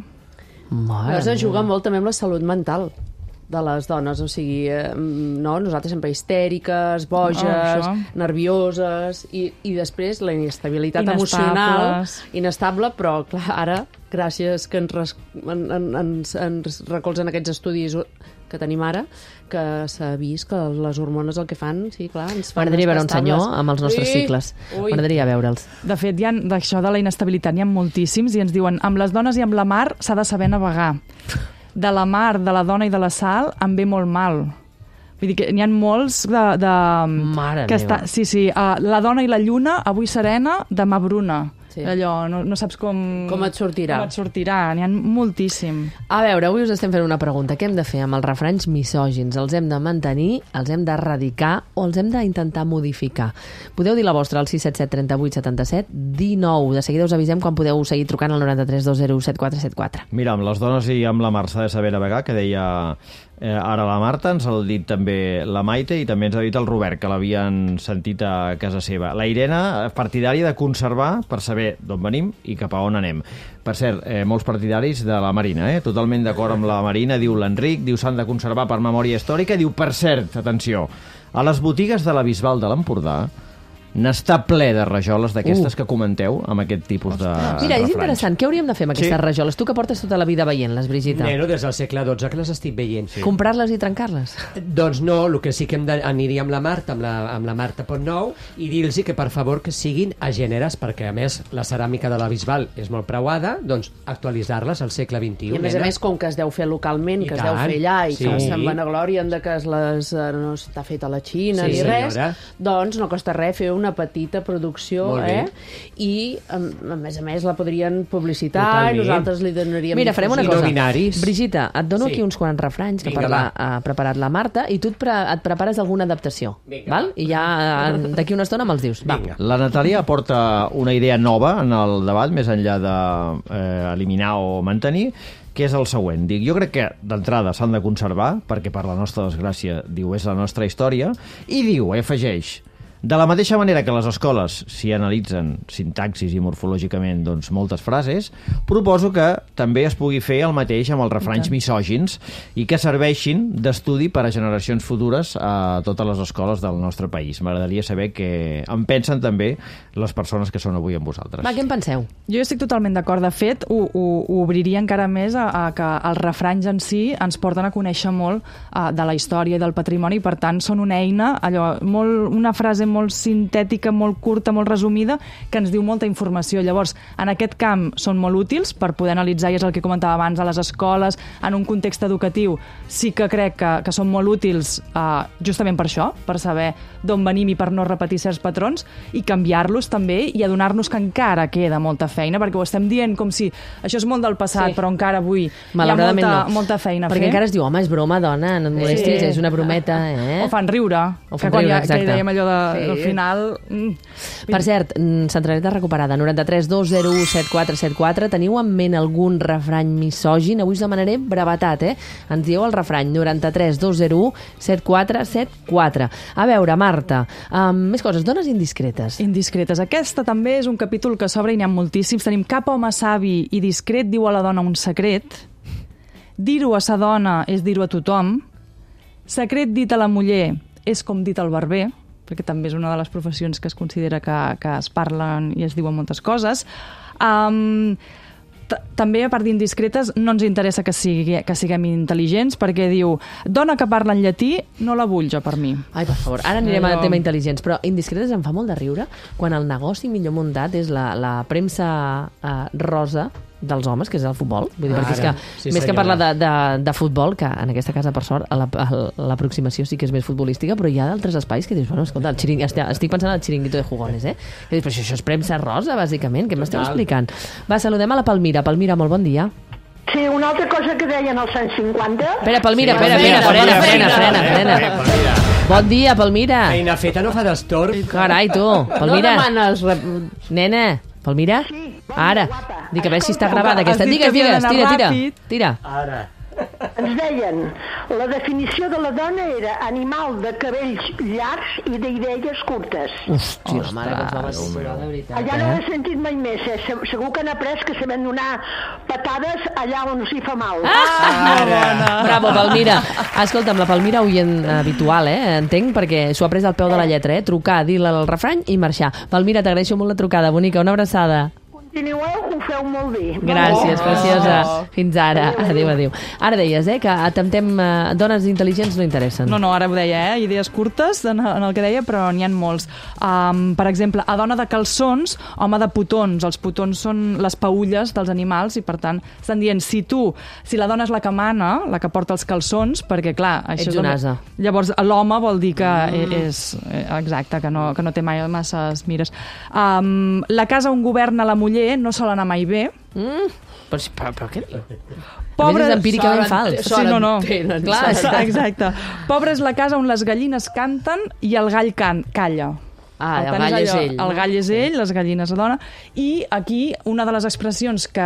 Mare Has de meva. jugar molt també amb la salut mental de les dones, o sigui, eh, no? Nosaltres sempre histèriques, boges, Oh, això. nervioses, i, i després la inestabilitat Inestables. emocional, inestable, però clar, ara, gràcies que ens, res, en, en, ens, ens recolzen aquests estudis que tenim ara, que s'ha vist que les hormones el que fan, sí, clar, ens fan M'agradaria veure un estar senyor estables. amb els nostres Ui, cicles. ui. M'agradaria veure'ls. De fet, hi ha, d'això de la inestabilitat n'hi ha moltíssims i ens diuen amb les dones i amb la mar s'ha de saber navegar. De la mar, de la dona i de la sal en ve molt mal. Vull dir que n'hi ha molts de... de Mare que meva. està, sí, sí, uh, la dona i la lluna, avui serena, demà bruna. Sí. Allò, no, no saps com... Com et sortirà. Com et sortirà, n'hi ha moltíssim. A veure, avui us estem fent una pregunta. Què hem de fer amb els refranys misògins? Els hem de mantenir, els hem d'erradicar o els hem d'intentar modificar? Podeu dir la vostra al sis set set, tres vuit, set set, un nou. De seguida us avisem quan podeu seguir trucant al nove tres dos zero set quatre set quatre. Mira, amb les dones i amb la Marta de saber navegar, que deia eh, ara la Marta, ens ha dit també la Maite i també ens ha dit el Robert, que l'havien sentit a casa seva. La Irene, partidària de conservar per saber d'on venim i cap a on anem. Per cert, eh, molts partidaris de la Marina, eh? Totalment d'acord amb la Marina, diu l'Enric, diu s'han de conservar per memòria històrica, diu, per cert, atenció, a les botigues de la Bisbal de l'Empordà n'està ple de rajoles d'aquestes uh. que comenteu amb aquest tipus de Mira, és refranys. interessant. Què hauríem de fer amb aquestes Sí. rajoles? Tu que portes tota la vida veient-les, Brigitta. Neno, des del segle dotze que les estic veient. Sí. Comprar-les i trencar-les? Doncs no, el que sí que hem de, aniria amb la Marta, amb la, amb la Marta Pontnou, i dir-los que per favor que siguin a gèneres, perquè a més la ceràmica de la Bisbal és molt preuada, doncs actualitzar-les al segle vint-i-u. I a més a nena. més, com que es deu fer localment, I que es tant, deu fer allà i sí. que se'n vanaglorien de que es les, eh, no està fet a la Xina Sí, ni res, senyora. doncs no costa res fer una petita producció, Molt bé. eh? I a, a més a més la podrien publicitar Totalment. i nosaltres li donaríem Mira, farem una I cosa. no binaris. Brigitta, et dono Sí. aquí uns quants refranys que Vinga, parla, va. ha preparat la Marta i tu et, pre et prepares alguna adaptació. Vinga. Val? I ja eh, d'aquí una estona me'ls dius. Va. Vinga. La Natàlia aporta una idea nova en el debat, més enllà d'eliminar eh, o mantenir, que és el següent. Dic, jo crec que d'entrada s'han de conservar, perquè per la nostra desgràcia, diu, és la nostra història, i diu, afegeix, de la mateixa manera que les escoles s'hi analitzen sintaxis i morfològicament doncs, moltes frases, proposo que també es pugui fer el mateix amb els refranys misògins i que serveixin d'estudi per a generacions futures a totes les escoles del nostre país. M'agradaria saber què en pensen també les persones que són avui amb vosaltres. Va, què en penseu? Jo estic totalment d'acord. De fet, ho, ho, ho obriria encara més a, a que els refranys en si ens porten a conèixer molt uh, de la història i del patrimoni, i per tant són una eina, allò, molt, una frase molt sintètica, molt curta, molt resumida, que ens diu molta informació. Llavors, en aquest camp són molt útils per poder analitzar, i és el que comentava abans, a les escoles, en un context educatiu. Sí que crec que, que són molt útils uh, justament per això, per saber d'on venim i per no repetir certs patrons, i canviar-los també, i adonar-nos que encara queda molta feina, perquè ho estem dient com si això és molt del passat, Sí. però encara avui hi ha Malauradament molta, no. molta feina a Perquè fer. encara es diu, home, és broma, dona, no et molestis, Sí. és una brometa, eh? O fan riure. O que fan quan riure, ja, que exacte. dèiem allò de, Sí. al final... Mm. Per cert, mm, centraleta recuperada, noranta-tres dos zero u set quatre set quatre. Teniu en ment algun refrany misògin? Avui us demanaré brevetat, eh? Ens dieu el refrany noranta-tres dos zero u set quatre set quatre. A veure, Marta, um, més coses, dones indiscretes. Indiscretes. Aquesta també és un capítol que s'obre i n'hi ha moltíssims. Tenim cap home savi i discret diu a la dona un secret. Dir-ho a sa dona és dir-ho a tothom. Secret dit a la muller és com dit al barber, perquè també és una de les professions que es considera que, que es parlen i es diuen moltes coses. Um, també, a part d'indiscretes, no ens interessa que, sigui, que siguem intel·ligents, perquè diu, dona que parla en llatí, no la vull jo per mi. Ai, per favor, ara anirem Allò... al tema intel·ligents, però indiscretes em fa molt de riure quan el negoci millor muntat és la, la premsa uh, rosa dels homes, que és el futbol. Vull dir, perquè és que, sí, més que senyora. parlar de, de, de futbol, que en aquesta casa, per sort, la- la- l'aproximació sí que és més futbolística, però hi ha d'altres espais que dius, bueno, escolta, el xiring... estic, estic pensant en el xiringuito de jugones, eh? Que dius, però això, això és premsa rosa, bàsicament, què m'esteu explicant? Va, saludem a la Palmira. Palmira, molt bon dia. Sí, una altra cosa que deien als cent cinquanta... Espera, Palmira, Sí, espera, Palmira, frena, frena, Palmira, frena, frena, eh, frena. Palmira. Bon dia, Palmira. Feina feta no fa destorb. Carai, tu, Palmira. No demanes... Rep... Nena, Palmira? Sí, bon Ara. dia, guapa. Dic, a veure si està Escolta, gravada aquesta. has dit Digues, que havia digues, d'anar tira, tira. ràpid. Tira. Ara. Ens deien, la definició de la dona era animal de cabells llargs i d'idees curtes. Hòstia, mare, que ens vam assessorar, de veritat. Allà no ho Eh? he sentit mai més, eh? Se- Segur que han après que sabem donar patades allà on s'hi fa mal. Ah, bravo, Palmira. Escolta'm, la Palmira oient habitual, eh? Entenc, perquè s'ho ha pres al peu de la lletra, eh? Trucar, dir-le el refrany i marxar. Palmira, t'agraeixo molt la trucada, bonica. Una abraçada. continueu, ho feu molt bé. Gràcies, Oh. preciosa. Fins ara. Adéu, adéu. Ara deies, eh, que atemptem eh, dones intel·ligents no interessen. No, no, ara ho deia, eh? Idees curtes en, en el que deia, però n'hi ha molts. Um, per exemple, a dona de calçons, home de potons. Els potons són les paulles dels animals i, per tant, estan dient, si tu, si la dona és la que mana, la que porta els calçons, perquè, clar, això Ets és... un ase. Llavors, l'home vol dir que mm. és... Exacte, que no, que no té mai masses mires. Um, la casa on governa la muller no sol anar mai bé. Mm. Però, però, però què diu? Pobre... És empíricament fals. Sí, no, no. Tenen, Clar, exacte. Pobre és la casa on les gallines canten i el gall can calla. Ah, el tant, gall és allò, ell, no? El gall és ell, les gallines la dona. I aquí una de les expressions que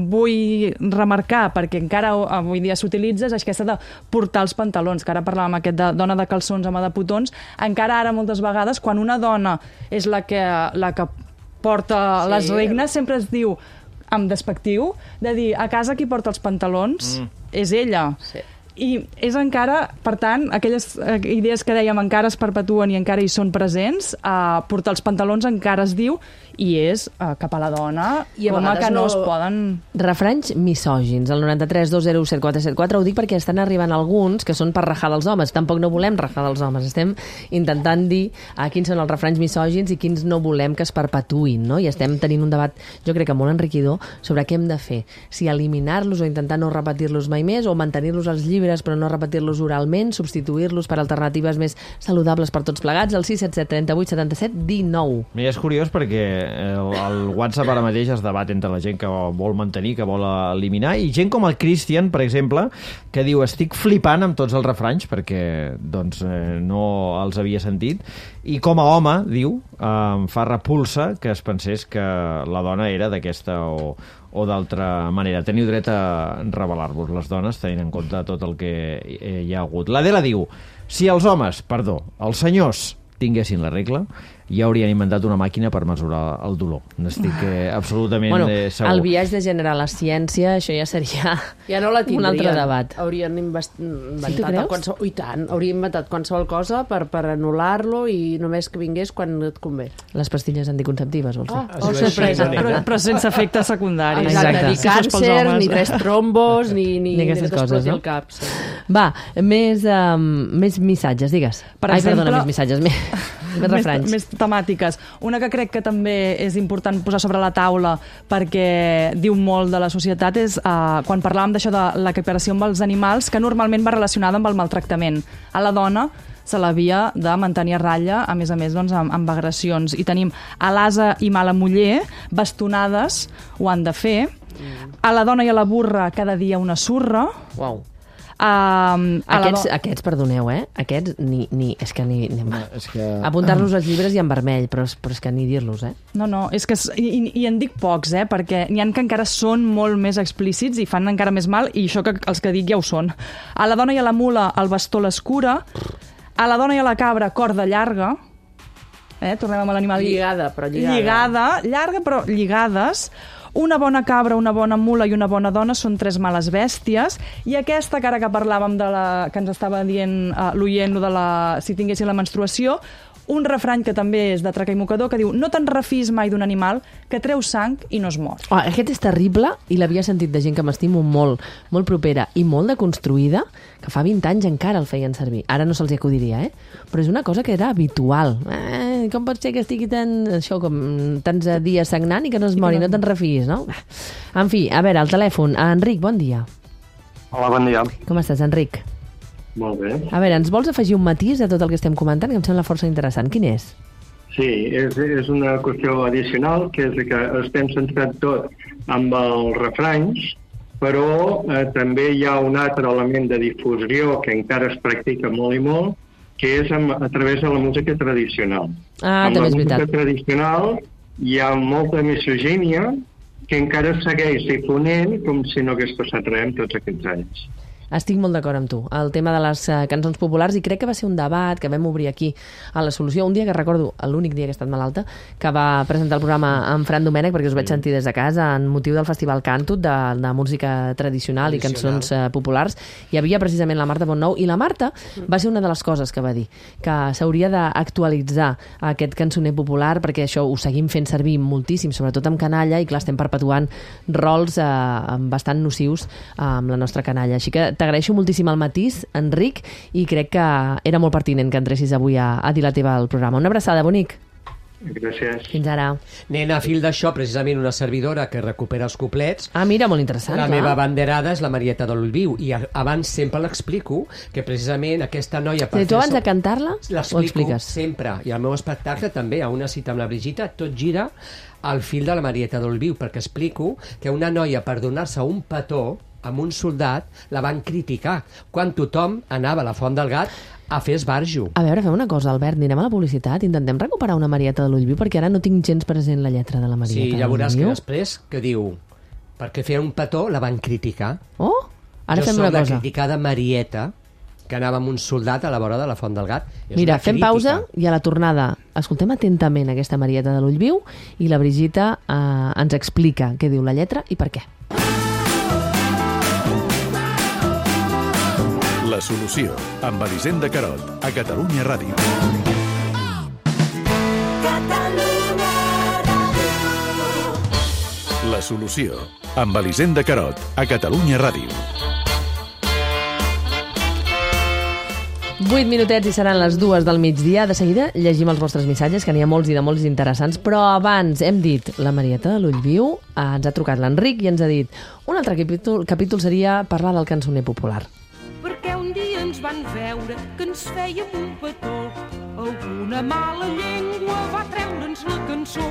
vull remarcar, perquè encara avui dia s'utilitza, és aquesta de portar els pantalons, que ara parlàvem aquest de dona de calçons, home de potons. Encara ara moltes vegades, quan una dona és la que, la que porta Sí. les regnes, sempre es diu amb despectiu, de dir, a casa qui porta els pantalons mm. és ella. Sí. I és encara, per tant, aquelles eh, idees que dèiem encara es perpetuen i encara hi són presents, eh, portar els pantalons encara es diu i és eh, cap a la dona, I a home, vegades que no, no- es poden... Refranys misògins, el noranta-tres dos zero set quatre set quatre. Ho dic perquè estan arribant alguns que són per rajar dels homes. Tampoc no volem rajar dels homes. Estem intentant dir a quins són els refranys misògins i quins no volem que es perpetuïn, no? I estem tenint un debat, jo crec que molt enriquidor, sobre què hem de fer. Si eliminar-los o intentar no repetir-los mai més, o mantenir-los als llibres però no repetir-los oralment, substituir-los per alternatives més saludables per tots plegats. El sis set set tres vuit set set un nou. I és curiós perquè el, el WhatsApp ara mateix es debat entre la gent que vol mantenir, que vol eliminar, i gent com el Christian, per exemple, que diu, estic flipant amb tots els refranys perquè doncs, eh, no els havia sentit, i com a home, diu, eh, em fa repulsa que es pensés que la dona era d'aquesta o, o d'altra manera. Teniu dret a revelar-vos les dones, tenint en compte tot el que hi ha hagut. L'Adela diu, si els homes, perdó, els senyors tinguessin la regla, ja haurien inventat una màquina per mesurar el dolor. N'estic eh, absolutament Bueno, eh, segur. el viatge de generar la ciència, això ja seria Ja no la tindrien. un altre debat. Haurien invest... Sí, tu inventat creus? qualsevol... oh, I tant, haurien inventat qualsevol cosa per, per anul·lar-lo i només que vingués quan et convé. Les pastilles anticonceptives, vols dir? Ah, oh, sorpresa. Però, però sense efectes secundaris. Exacte. Ni Si fos pels càncer, homes. ni tres trombos, ni, ni, Ni aquestes ni que coses, t'exploti no? el cap. Sí. Va, més, um, més missatges, digues. Per Ai, exemple- perdona, més missatges, més, més refranys. Més, més temàtiques. Una que crec que també és important posar sobre la taula perquè diu molt de la societat és uh, quan parlàvem d'això de l'equiparació amb els animals, que normalment va relacionada amb el maltractament. A la dona se l'havia de mantenir a ratlla, a més a més, doncs, amb, amb agressions. I tenim a l'ase i mala muller, bastonades ho han de fer. A la dona i a la burra cada dia una surra. Uau. Um, a la Aquests, do- aquests, perdoneu, eh? Aquests, ni, ni, és que ni... ni No, és que... Apuntar-los als llibres i en vermell, però, és- però és que ni dir-los, eh? No, no, és que... s- I, I en dic pocs, eh? Perquè n'hi ha que encara són molt més explícits i fan encara més mal, i això que els que dic ja ho són. A la dona i a la mula, el bastó l'escura. A la dona i a la cabra, corda llarga. Eh? Tornem amb l'animal... Lligada, però lligada. Lligada, llarga, però lligades. Una bona cabra, una bona mula i una bona dona són tres males bèsties, i aquesta, que ara que parlàvem de la, que ens estava dient uh, l'oient, lo de la, si tinguessin la menstruació, un refrany que també és de traca i mocador, que diu, no te'n refis mai d'un animal que treu sang i no es mor. Oh, aquest és terrible i l'havia sentit de gent que m'estimo molt, molt propera i molt deconstruïda, que fa vint anys encara el feien servir. Ara no se'ls hi acudiria, eh? Però és una cosa que era habitual. Eh, com pot ser que estigui tan, això, com, tants dies sagnant i que no es mori, no te'n refis, no? En fi, a veure, el telèfon. Enric, bon dia. Hola, bon dia. Com estàs, Enric? Molt bé. A veure, ens vols afegir un matís a tot el que estem comentant, que em sembla força interessant. Quin és? Sí, és, és una qüestió addicional, que és que estem centrant tot amb els refranys, però eh, també hi ha un altre element de difusió que encara es practica molt i molt, que és amb, a través de la música tradicional. Ah, amb també la és veritat. música tradicional hi ha molta misogínia que encara segueix difonent com si no hagués passat res en tots aquests anys. estic molt d'acord amb tu. El tema de les uh, cançons populars, i crec que va ser un debat que vam obrir aquí a La Solució, un dia que recordo, l'únic dia que he estat malalta, que va presentar el programa en Fran Domènech, perquè us vaig sentir des de casa, en motiu del Festival Cantut, de, de música tradicional, tradicional. i cançons uh, populars. Hi havia precisament la Marta Bonnou, i la Marta va ser una de les coses que va dir, que s'hauria d'actualitzar aquest cançoner popular, perquè això ho seguim fent servir moltíssim, sobretot amb canalla, i clar, estem perpetuant rols eh, bastant nocius eh, amb la nostra canalla. Així que t'agraeixo moltíssim el matís, Enric, i crec que era molt pertinent que entressis avui a, a dir la teva al programa. Una abraçada, bonic. Gràcies. Fins ara. Nena, a fil d'això, precisament una servidora que recupera els couplets. Ah, mira, molt interessant. La clar. meva banderada és la Marieta de l'Ullviu, i a, abans sempre l'explico, que precisament aquesta noia... Sí, tu abans de cantar-la ho expliques? Sempre, i al meu espectacle també, a una cita amb la Brigita, tot gira al fil de la Marieta de l'Ullviu, perquè explico que una noia, per donar-se un petó amb un soldat, la van criticar, quan tothom anava a la Font del Gat a fer esbarjo. A veure, fem una cosa, Albert, anirem a la publicitat, intentem recuperar una Marieta de l'Ullviu, perquè ara no tinc gens present la lletra de la Marieta de l'Ullviu. Sí, ja veuràs que després, que diu, perquè feia un petó la van criticar. Oh, ara jo fem una cosa. Jo soc la criticada Marieta, que anava amb un soldat a la vora de la Font del Gat. És Mira, fem pausa i a la tornada escoltem atentament aquesta Marieta de l'Ullviu i la Brigita eh, ens explica què diu la lletra i per què. La Solució, amb Elisenda Carot, a Catalunya Ràdio. La Solució, amb Elisenda Carot, a Catalunya Ràdio. Vuit minutets i seran les dues del migdia. De seguida llegim els vostres missatges, que n'hi ha molts i de molts interessants, però abans hem dit la Marieta de l'Ullviu, eh, ens ha trucat l'Enric i ens ha dit un altre capítol, capítol seria parlar del cançoner popular. Perquè un dia ens van veure que ens fèiem un petó, alguna mala llengua va treure'ns la cançó.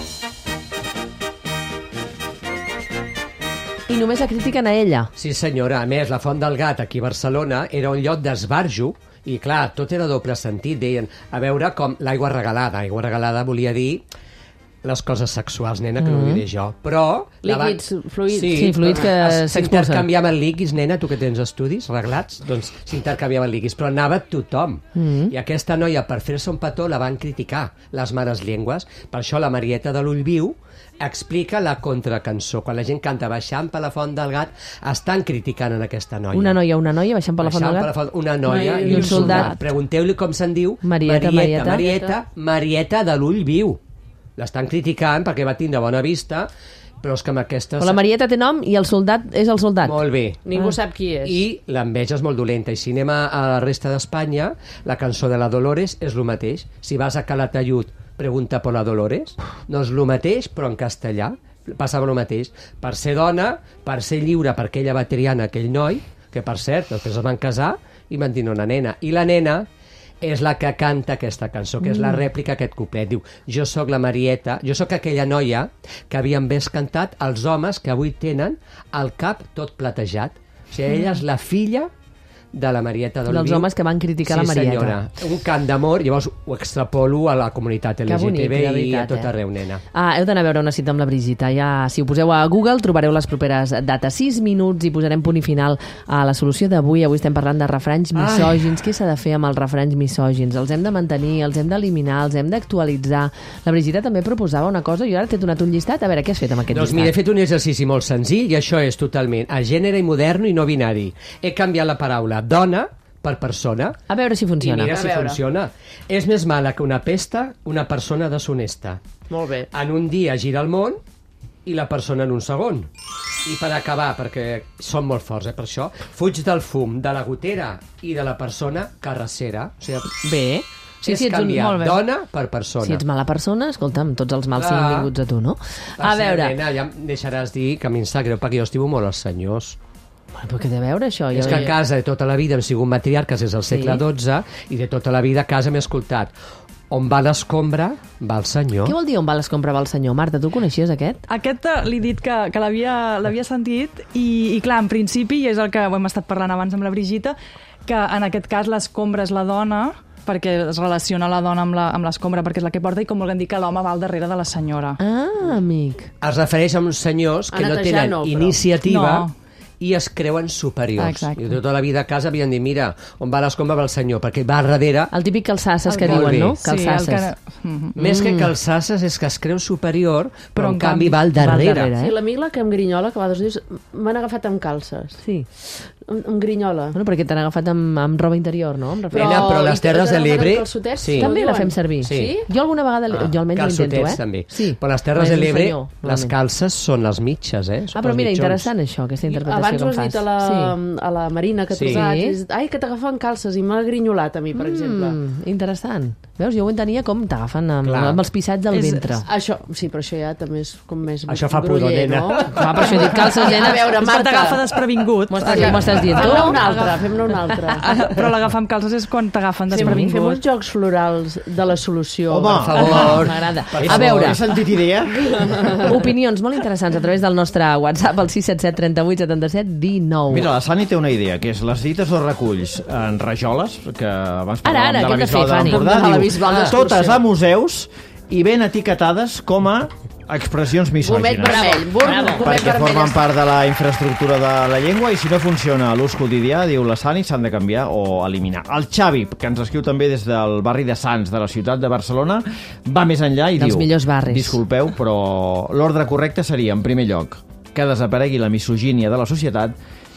I només la critiquen a ella. Sí, senyora. A més, la Font del Gat, aquí a Barcelona, era un lloc d'esbarjo, i clar, tot era doble sentit. Deien, a veure com l'aigua regalada. Aigua regalada volia dir les coses sexuals, nena, que mm-hmm. no ho diré jo. Però... Líquids, va... fluids. Sí, sí fluids que s'expulsen. S'intercanviaven líquids, nena, tu que tens estudis reglats, doncs s'intercanviaven líquids, però anava tothom. Mm-hmm. I aquesta noia, per fer-se un petó, la van criticar, les mares llengües. Per això la Marieta de l'Ullviu explica la contracançó. Quan la gent canta baixant per la Font del Gat, estan criticant en aquesta noia. Una noia, una noia, baixant per la Font del Gat? Font... Una noia i, i un soldat. soldat. Pregunteu-li com se'n diu. Marieta, Marieta, Marieta, Marieta de l'Ullviu. L'estan criticant perquè va tindre bona vista, però és que amb aquestes... Però la Marieta té nom i el soldat és el soldat. Molt bé. Ningú ah. sap qui és. I l'enveja és molt dolenta. I si anem a la resta d'Espanya, la cançó de la Dolores és el mateix. Si vas a Calatayud, pregunta per la Dolores, no és el mateix, però en castellà passava el mateix. Per ser dona, per ser lliure, perquè ella va triar aquell noi, que per cert, després es van casar i van tenir una nena. I la nena és la que canta aquesta cançó, que és la rèplica aquest couplet. Diu, jo sóc la Marieta, jo sóc aquella noia que havien vist cantat els homes que avui tenen el cap tot platejat. O sigui, ella és la filla de la Marieta de l'Ullviu. Dels homes que van criticar sí, la Marieta. Sí, senyora. Un cant d'amor, llavors ho extrapolo a la comunitat L G T B i a tot eh? arreu, nena. Ah, heu d'anar a veure una cita amb la Brigita. Ja, si ho poseu a Google, trobareu les properes dates. Sis minuts i posarem punt i final a la solució d'avui. Avui estem parlant de refranys misògins. Ai. Què s'ha de fer amb els refranys misògins? Els hem de mantenir, els hem d'eliminar, els hem d'actualitzar. La Brigita també proposava una cosa. Jo ara t'he donat un llistat. A veure, què has fet amb aquest doncs llistat? Doncs mira, he fet un exercici molt senzill i això és totalment a gènere i moderno i no binari. He canviat la paraula dona per persona. A veure si funciona. I mira a si veure. funciona. És més mala que una pesta una persona deshonesta. Molt bé. En un dia gira el món i la persona en un segon. I per acabar, perquè són molt forts, eh, per això, fuig del fum, de la gotera i de la persona carrassera. O sigui, bé. Sí, és sí, canviar un... dona per persona. Si ets mala persona, escolta'm, tots els mals ah, siguin vinguts a tu, no? A ser, veure... Nena, ja em deixaràs dir que a mi em sap greu perquè jo estimo molt els senyors. Però què té a veure això? És jo... que a casa de tota la vida hem sigut matriarques des del segle sí. dotze i de tota la vida a casa m'he escoltat on va l'escombra, va el senyor. Què vol dir on va l'escombra, va el senyor? Marta, tu coneixies aquest? Aquest uh, li he dit que, que l'havia sentit i, i clar, en principi, i és el que ho hem estat parlant abans amb la Brigita, que en aquest cas l'escombra és la dona perquè es relaciona la dona amb l'escombra perquè és la que porta i com volguem dir que l'home va al darrere de la senyora. Ah, amic. Es refereix a uns senyors que no tenen no, iniciativa no. i es creuen superiors. Exacte. I tota la vida a casa havien dit, mira, on va l'escombra va el senyor, perquè va darrere... El típic calçasses que Molt diuen, bé. no? Sí, Calçasses. el que... Mm. Més que calçasses és que es creu superior, però, Però en en canvi canvi va al va al darrere. darrere. Sí, Eh? l'amic la que em grinyola, que a vegades dius, m'han agafat amb calces. Sí. Em, em grinyola. Bueno, perquè t'han agafat amb, amb roba interior, no? Amb Però, Nena, però les Terres de l'Ebre... Sí. També la fem servir. Sí. Jo alguna vegada, Ah, jo almenys ho intento, calçotets, eh? també. Sí. Però les Terres Però de és un l'Ebre, senyor, les normalment. calces són les mitges, eh? Són Ah, però els mira, mitjons. interessant això, aquesta interpretació Abans que ho em has fas. dit a la, Sí. a la Marina, que Sí. tu saps, i dius, ai, que t'agafen calces, i m'ha grinyolat a mi, per exemple. Mm, interessant. Veus, jo ho entenia com t'agafen amb, Clar. amb els pissats del És- ventre. Això, sí, però això ja també és com més Això fa pudor, groller, nena. no? Clar, per això he dit calces, nena. A veure, És quan Marta, t'agafa desprevingut. M'ho estàs, m'ho estàs dient tu? fem-ne una altra, fem-ne una altra. Però l'agafar amb calces és quan t'agafen Fem, fem uns desprevingut. jocs florals de la solució. Home, Per favor. M'agrada. Per A veure, He sentit idea? opinions molt interessants a través del nostre WhatsApp, al sis set set, trenta-vuit, setanta-set, dinou. Mira, la Sani té una idea, que és les dites o reculls en rajoles, que abans Ara, ara, parlàvem de què la hem de Bisbal fer, de Fanny? l'Empordà, De la diu, Bisbal d'excursió. totes a museus i ben etiquetades com a expressions Gomet misògines. vermell, bur, gomet Perquè vermell. formen part de la infraestructura de la llengua i si no funciona a l'ús quotidià, diu la Sani, s'han de canviar o eliminar. El Xavi, que ens escriu també des del barri de Sants, de la ciutat de Barcelona, va més enllà i Dels diu... millors barris. Disculpeu, però l'ordre correcte seria, en primer lloc, que desaparegui la misogínia de la societat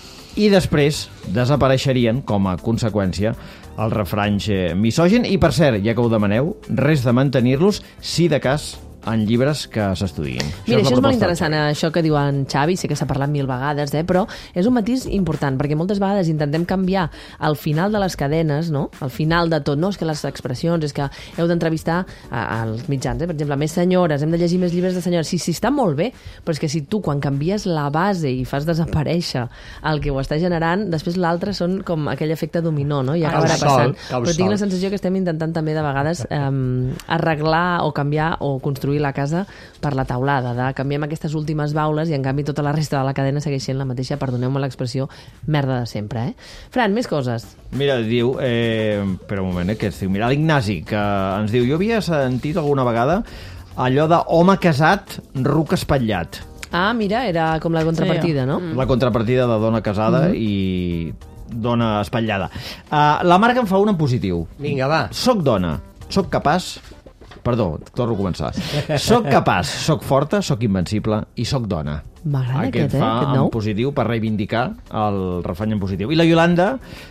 i després desapareixerien, com a conseqüència, els refranys eh, misògin i, per cert, ja que ho demaneu, res de mantenir-los, si de cas, en llibres que s'estudiïn. Mira, això és la molt proposta del interessant, Xavi. això que diu en Xavi, sé que s'ha parlat mil vegades, eh, però és un matís important, perquè moltes vegades intentem canviar al final de les cadenes, no? Al final de tot, no? És que les expressions, és que heu d'entrevistar a- als mitjans, eh? Per exemple, més senyores, hem de llegir més llibres de senyores. Sí, sí, està molt bé, però és que si tu, quan canvies la base i fas desaparèixer el que ho està generant, després l'altre són com aquell efecte dominó, no? I Cau acabarà sol, passant. cau Però tinc sol. la sensació que estem intentant també de vegades eh, arreglar o canviar o construir la casa per la taulada, de canviem aquestes últimes baules i en canvi tota la resta de la cadena segueix sent la mateixa, perdoneu-me l'expressió, merda de sempre, eh? Fran, més coses. Mira, diu... Eh, espera un moment, eh, que es diu... Mira, l'Ignasi, que ens diu... Jo havia sentit alguna vegada allò de home casat, ruc espatllat. Ah, mira, era com la contrapartida, no? La contrapartida de dona casada Mhm. i dona espatllada. Uh, la Marga en fa una en positiu. Vinga, va. Soc dona, soc capaç... Perdó, torno a començar. Soc capaç, soc forta, soc invencible i soc dona. M'agrada aquest, eh? fa Aquest en nou. positiu per reivindicar el refrany en positiu. I la Iolanda,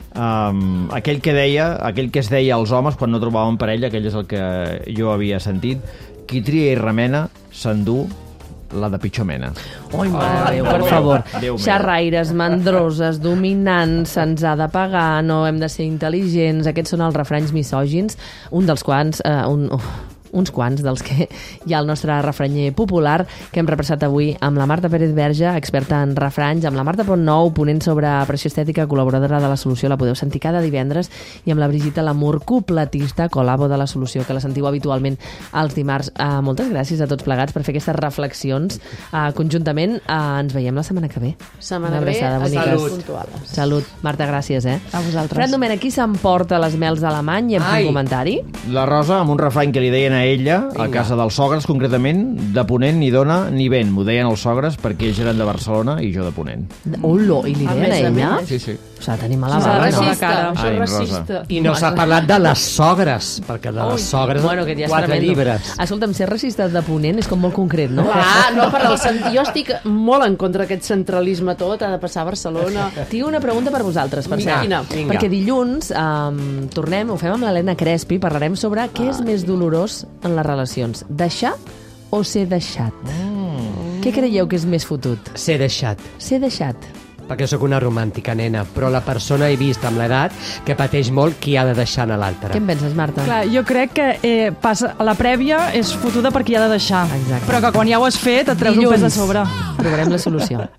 um, aquell que deia, aquell que es deia als homes quan no trobaven parella, aquell és el que jo havia sentit, qui tria i remena s'endú la de pitjor mena. Ui, mare de Déu, Déu per meu, favor. Déu meu. Xerraires, mandroses, dominants, se'ns ha de pagar, no hem de ser intel·ligents. Aquests són els refranys misògins, un dels quals... Eh, un, uf, uns quants dels que hi ha al nostre refranyer popular que hem repassat avui amb la Marta Pérez Verge, experta en refranys, amb la Marta Pontnou, ponent sobre pressió estètica, col·laboradora de La Solució, la podeu sentir cada divendres, i amb la Brigitte Lamour, copletista, colabo de La Solució, que la sentiu habitualment els dimarts. Uh, moltes gràcies a tots plegats per fer aquestes reflexions uh, conjuntament. Uh, ens veiem la setmana que ve. Setmana Una que ve, abraçada, boniques. salut. Puntuales. Salut. Marta, gràcies, eh? A vosaltres. Fran Domènech, qui s'emporta les mels d'Alemany? I en Ai. un comentari. La Rosa, amb un refrany que li deien a ella, a Vinga. casa dels sogres, concretament, de Ponent ni dona ni vent. M'ho deien els sogres perquè ells eren de Barcelona i jo de Ponent. Olo, i li A deien a més a ella? més. Sí, sí. S'ha de tenir mala S'ha de bava, deixar no? la cara. Això Ai, és Rosa. racista. I no s'ha parlat de les sogres, perquè de les sogres Bueno, que ja és quatre tremendo. llibres. Escolta'm, ser racista de Ponent és com molt concret, no? Clar, no, per el cent... jo estic molt en contra d'aquest centralisme tot, ha de passar a Barcelona. Tinc una pregunta per vosaltres, per Vinga, cert. quina? Vinga. Perquè dilluns um, tornem, ho fem amb l'Helena Crespi, parlarem sobre què és més dolorós en les relacions, deixar o ser deixat. Mm. Què creieu que és més fotut? Ser deixat. Ser deixat. Perquè sóc una romàntica, nena, però la persona he vist amb l'edat que pateix molt qui ha de deixar a l'altre. Què en penses, Marta? Clar, jo crec que eh, passa, la prèvia és fotuda perquè hi ha de deixar. Exacte. Però que quan ja ho has fet et treus un pes de sobre. Trobarem la solució.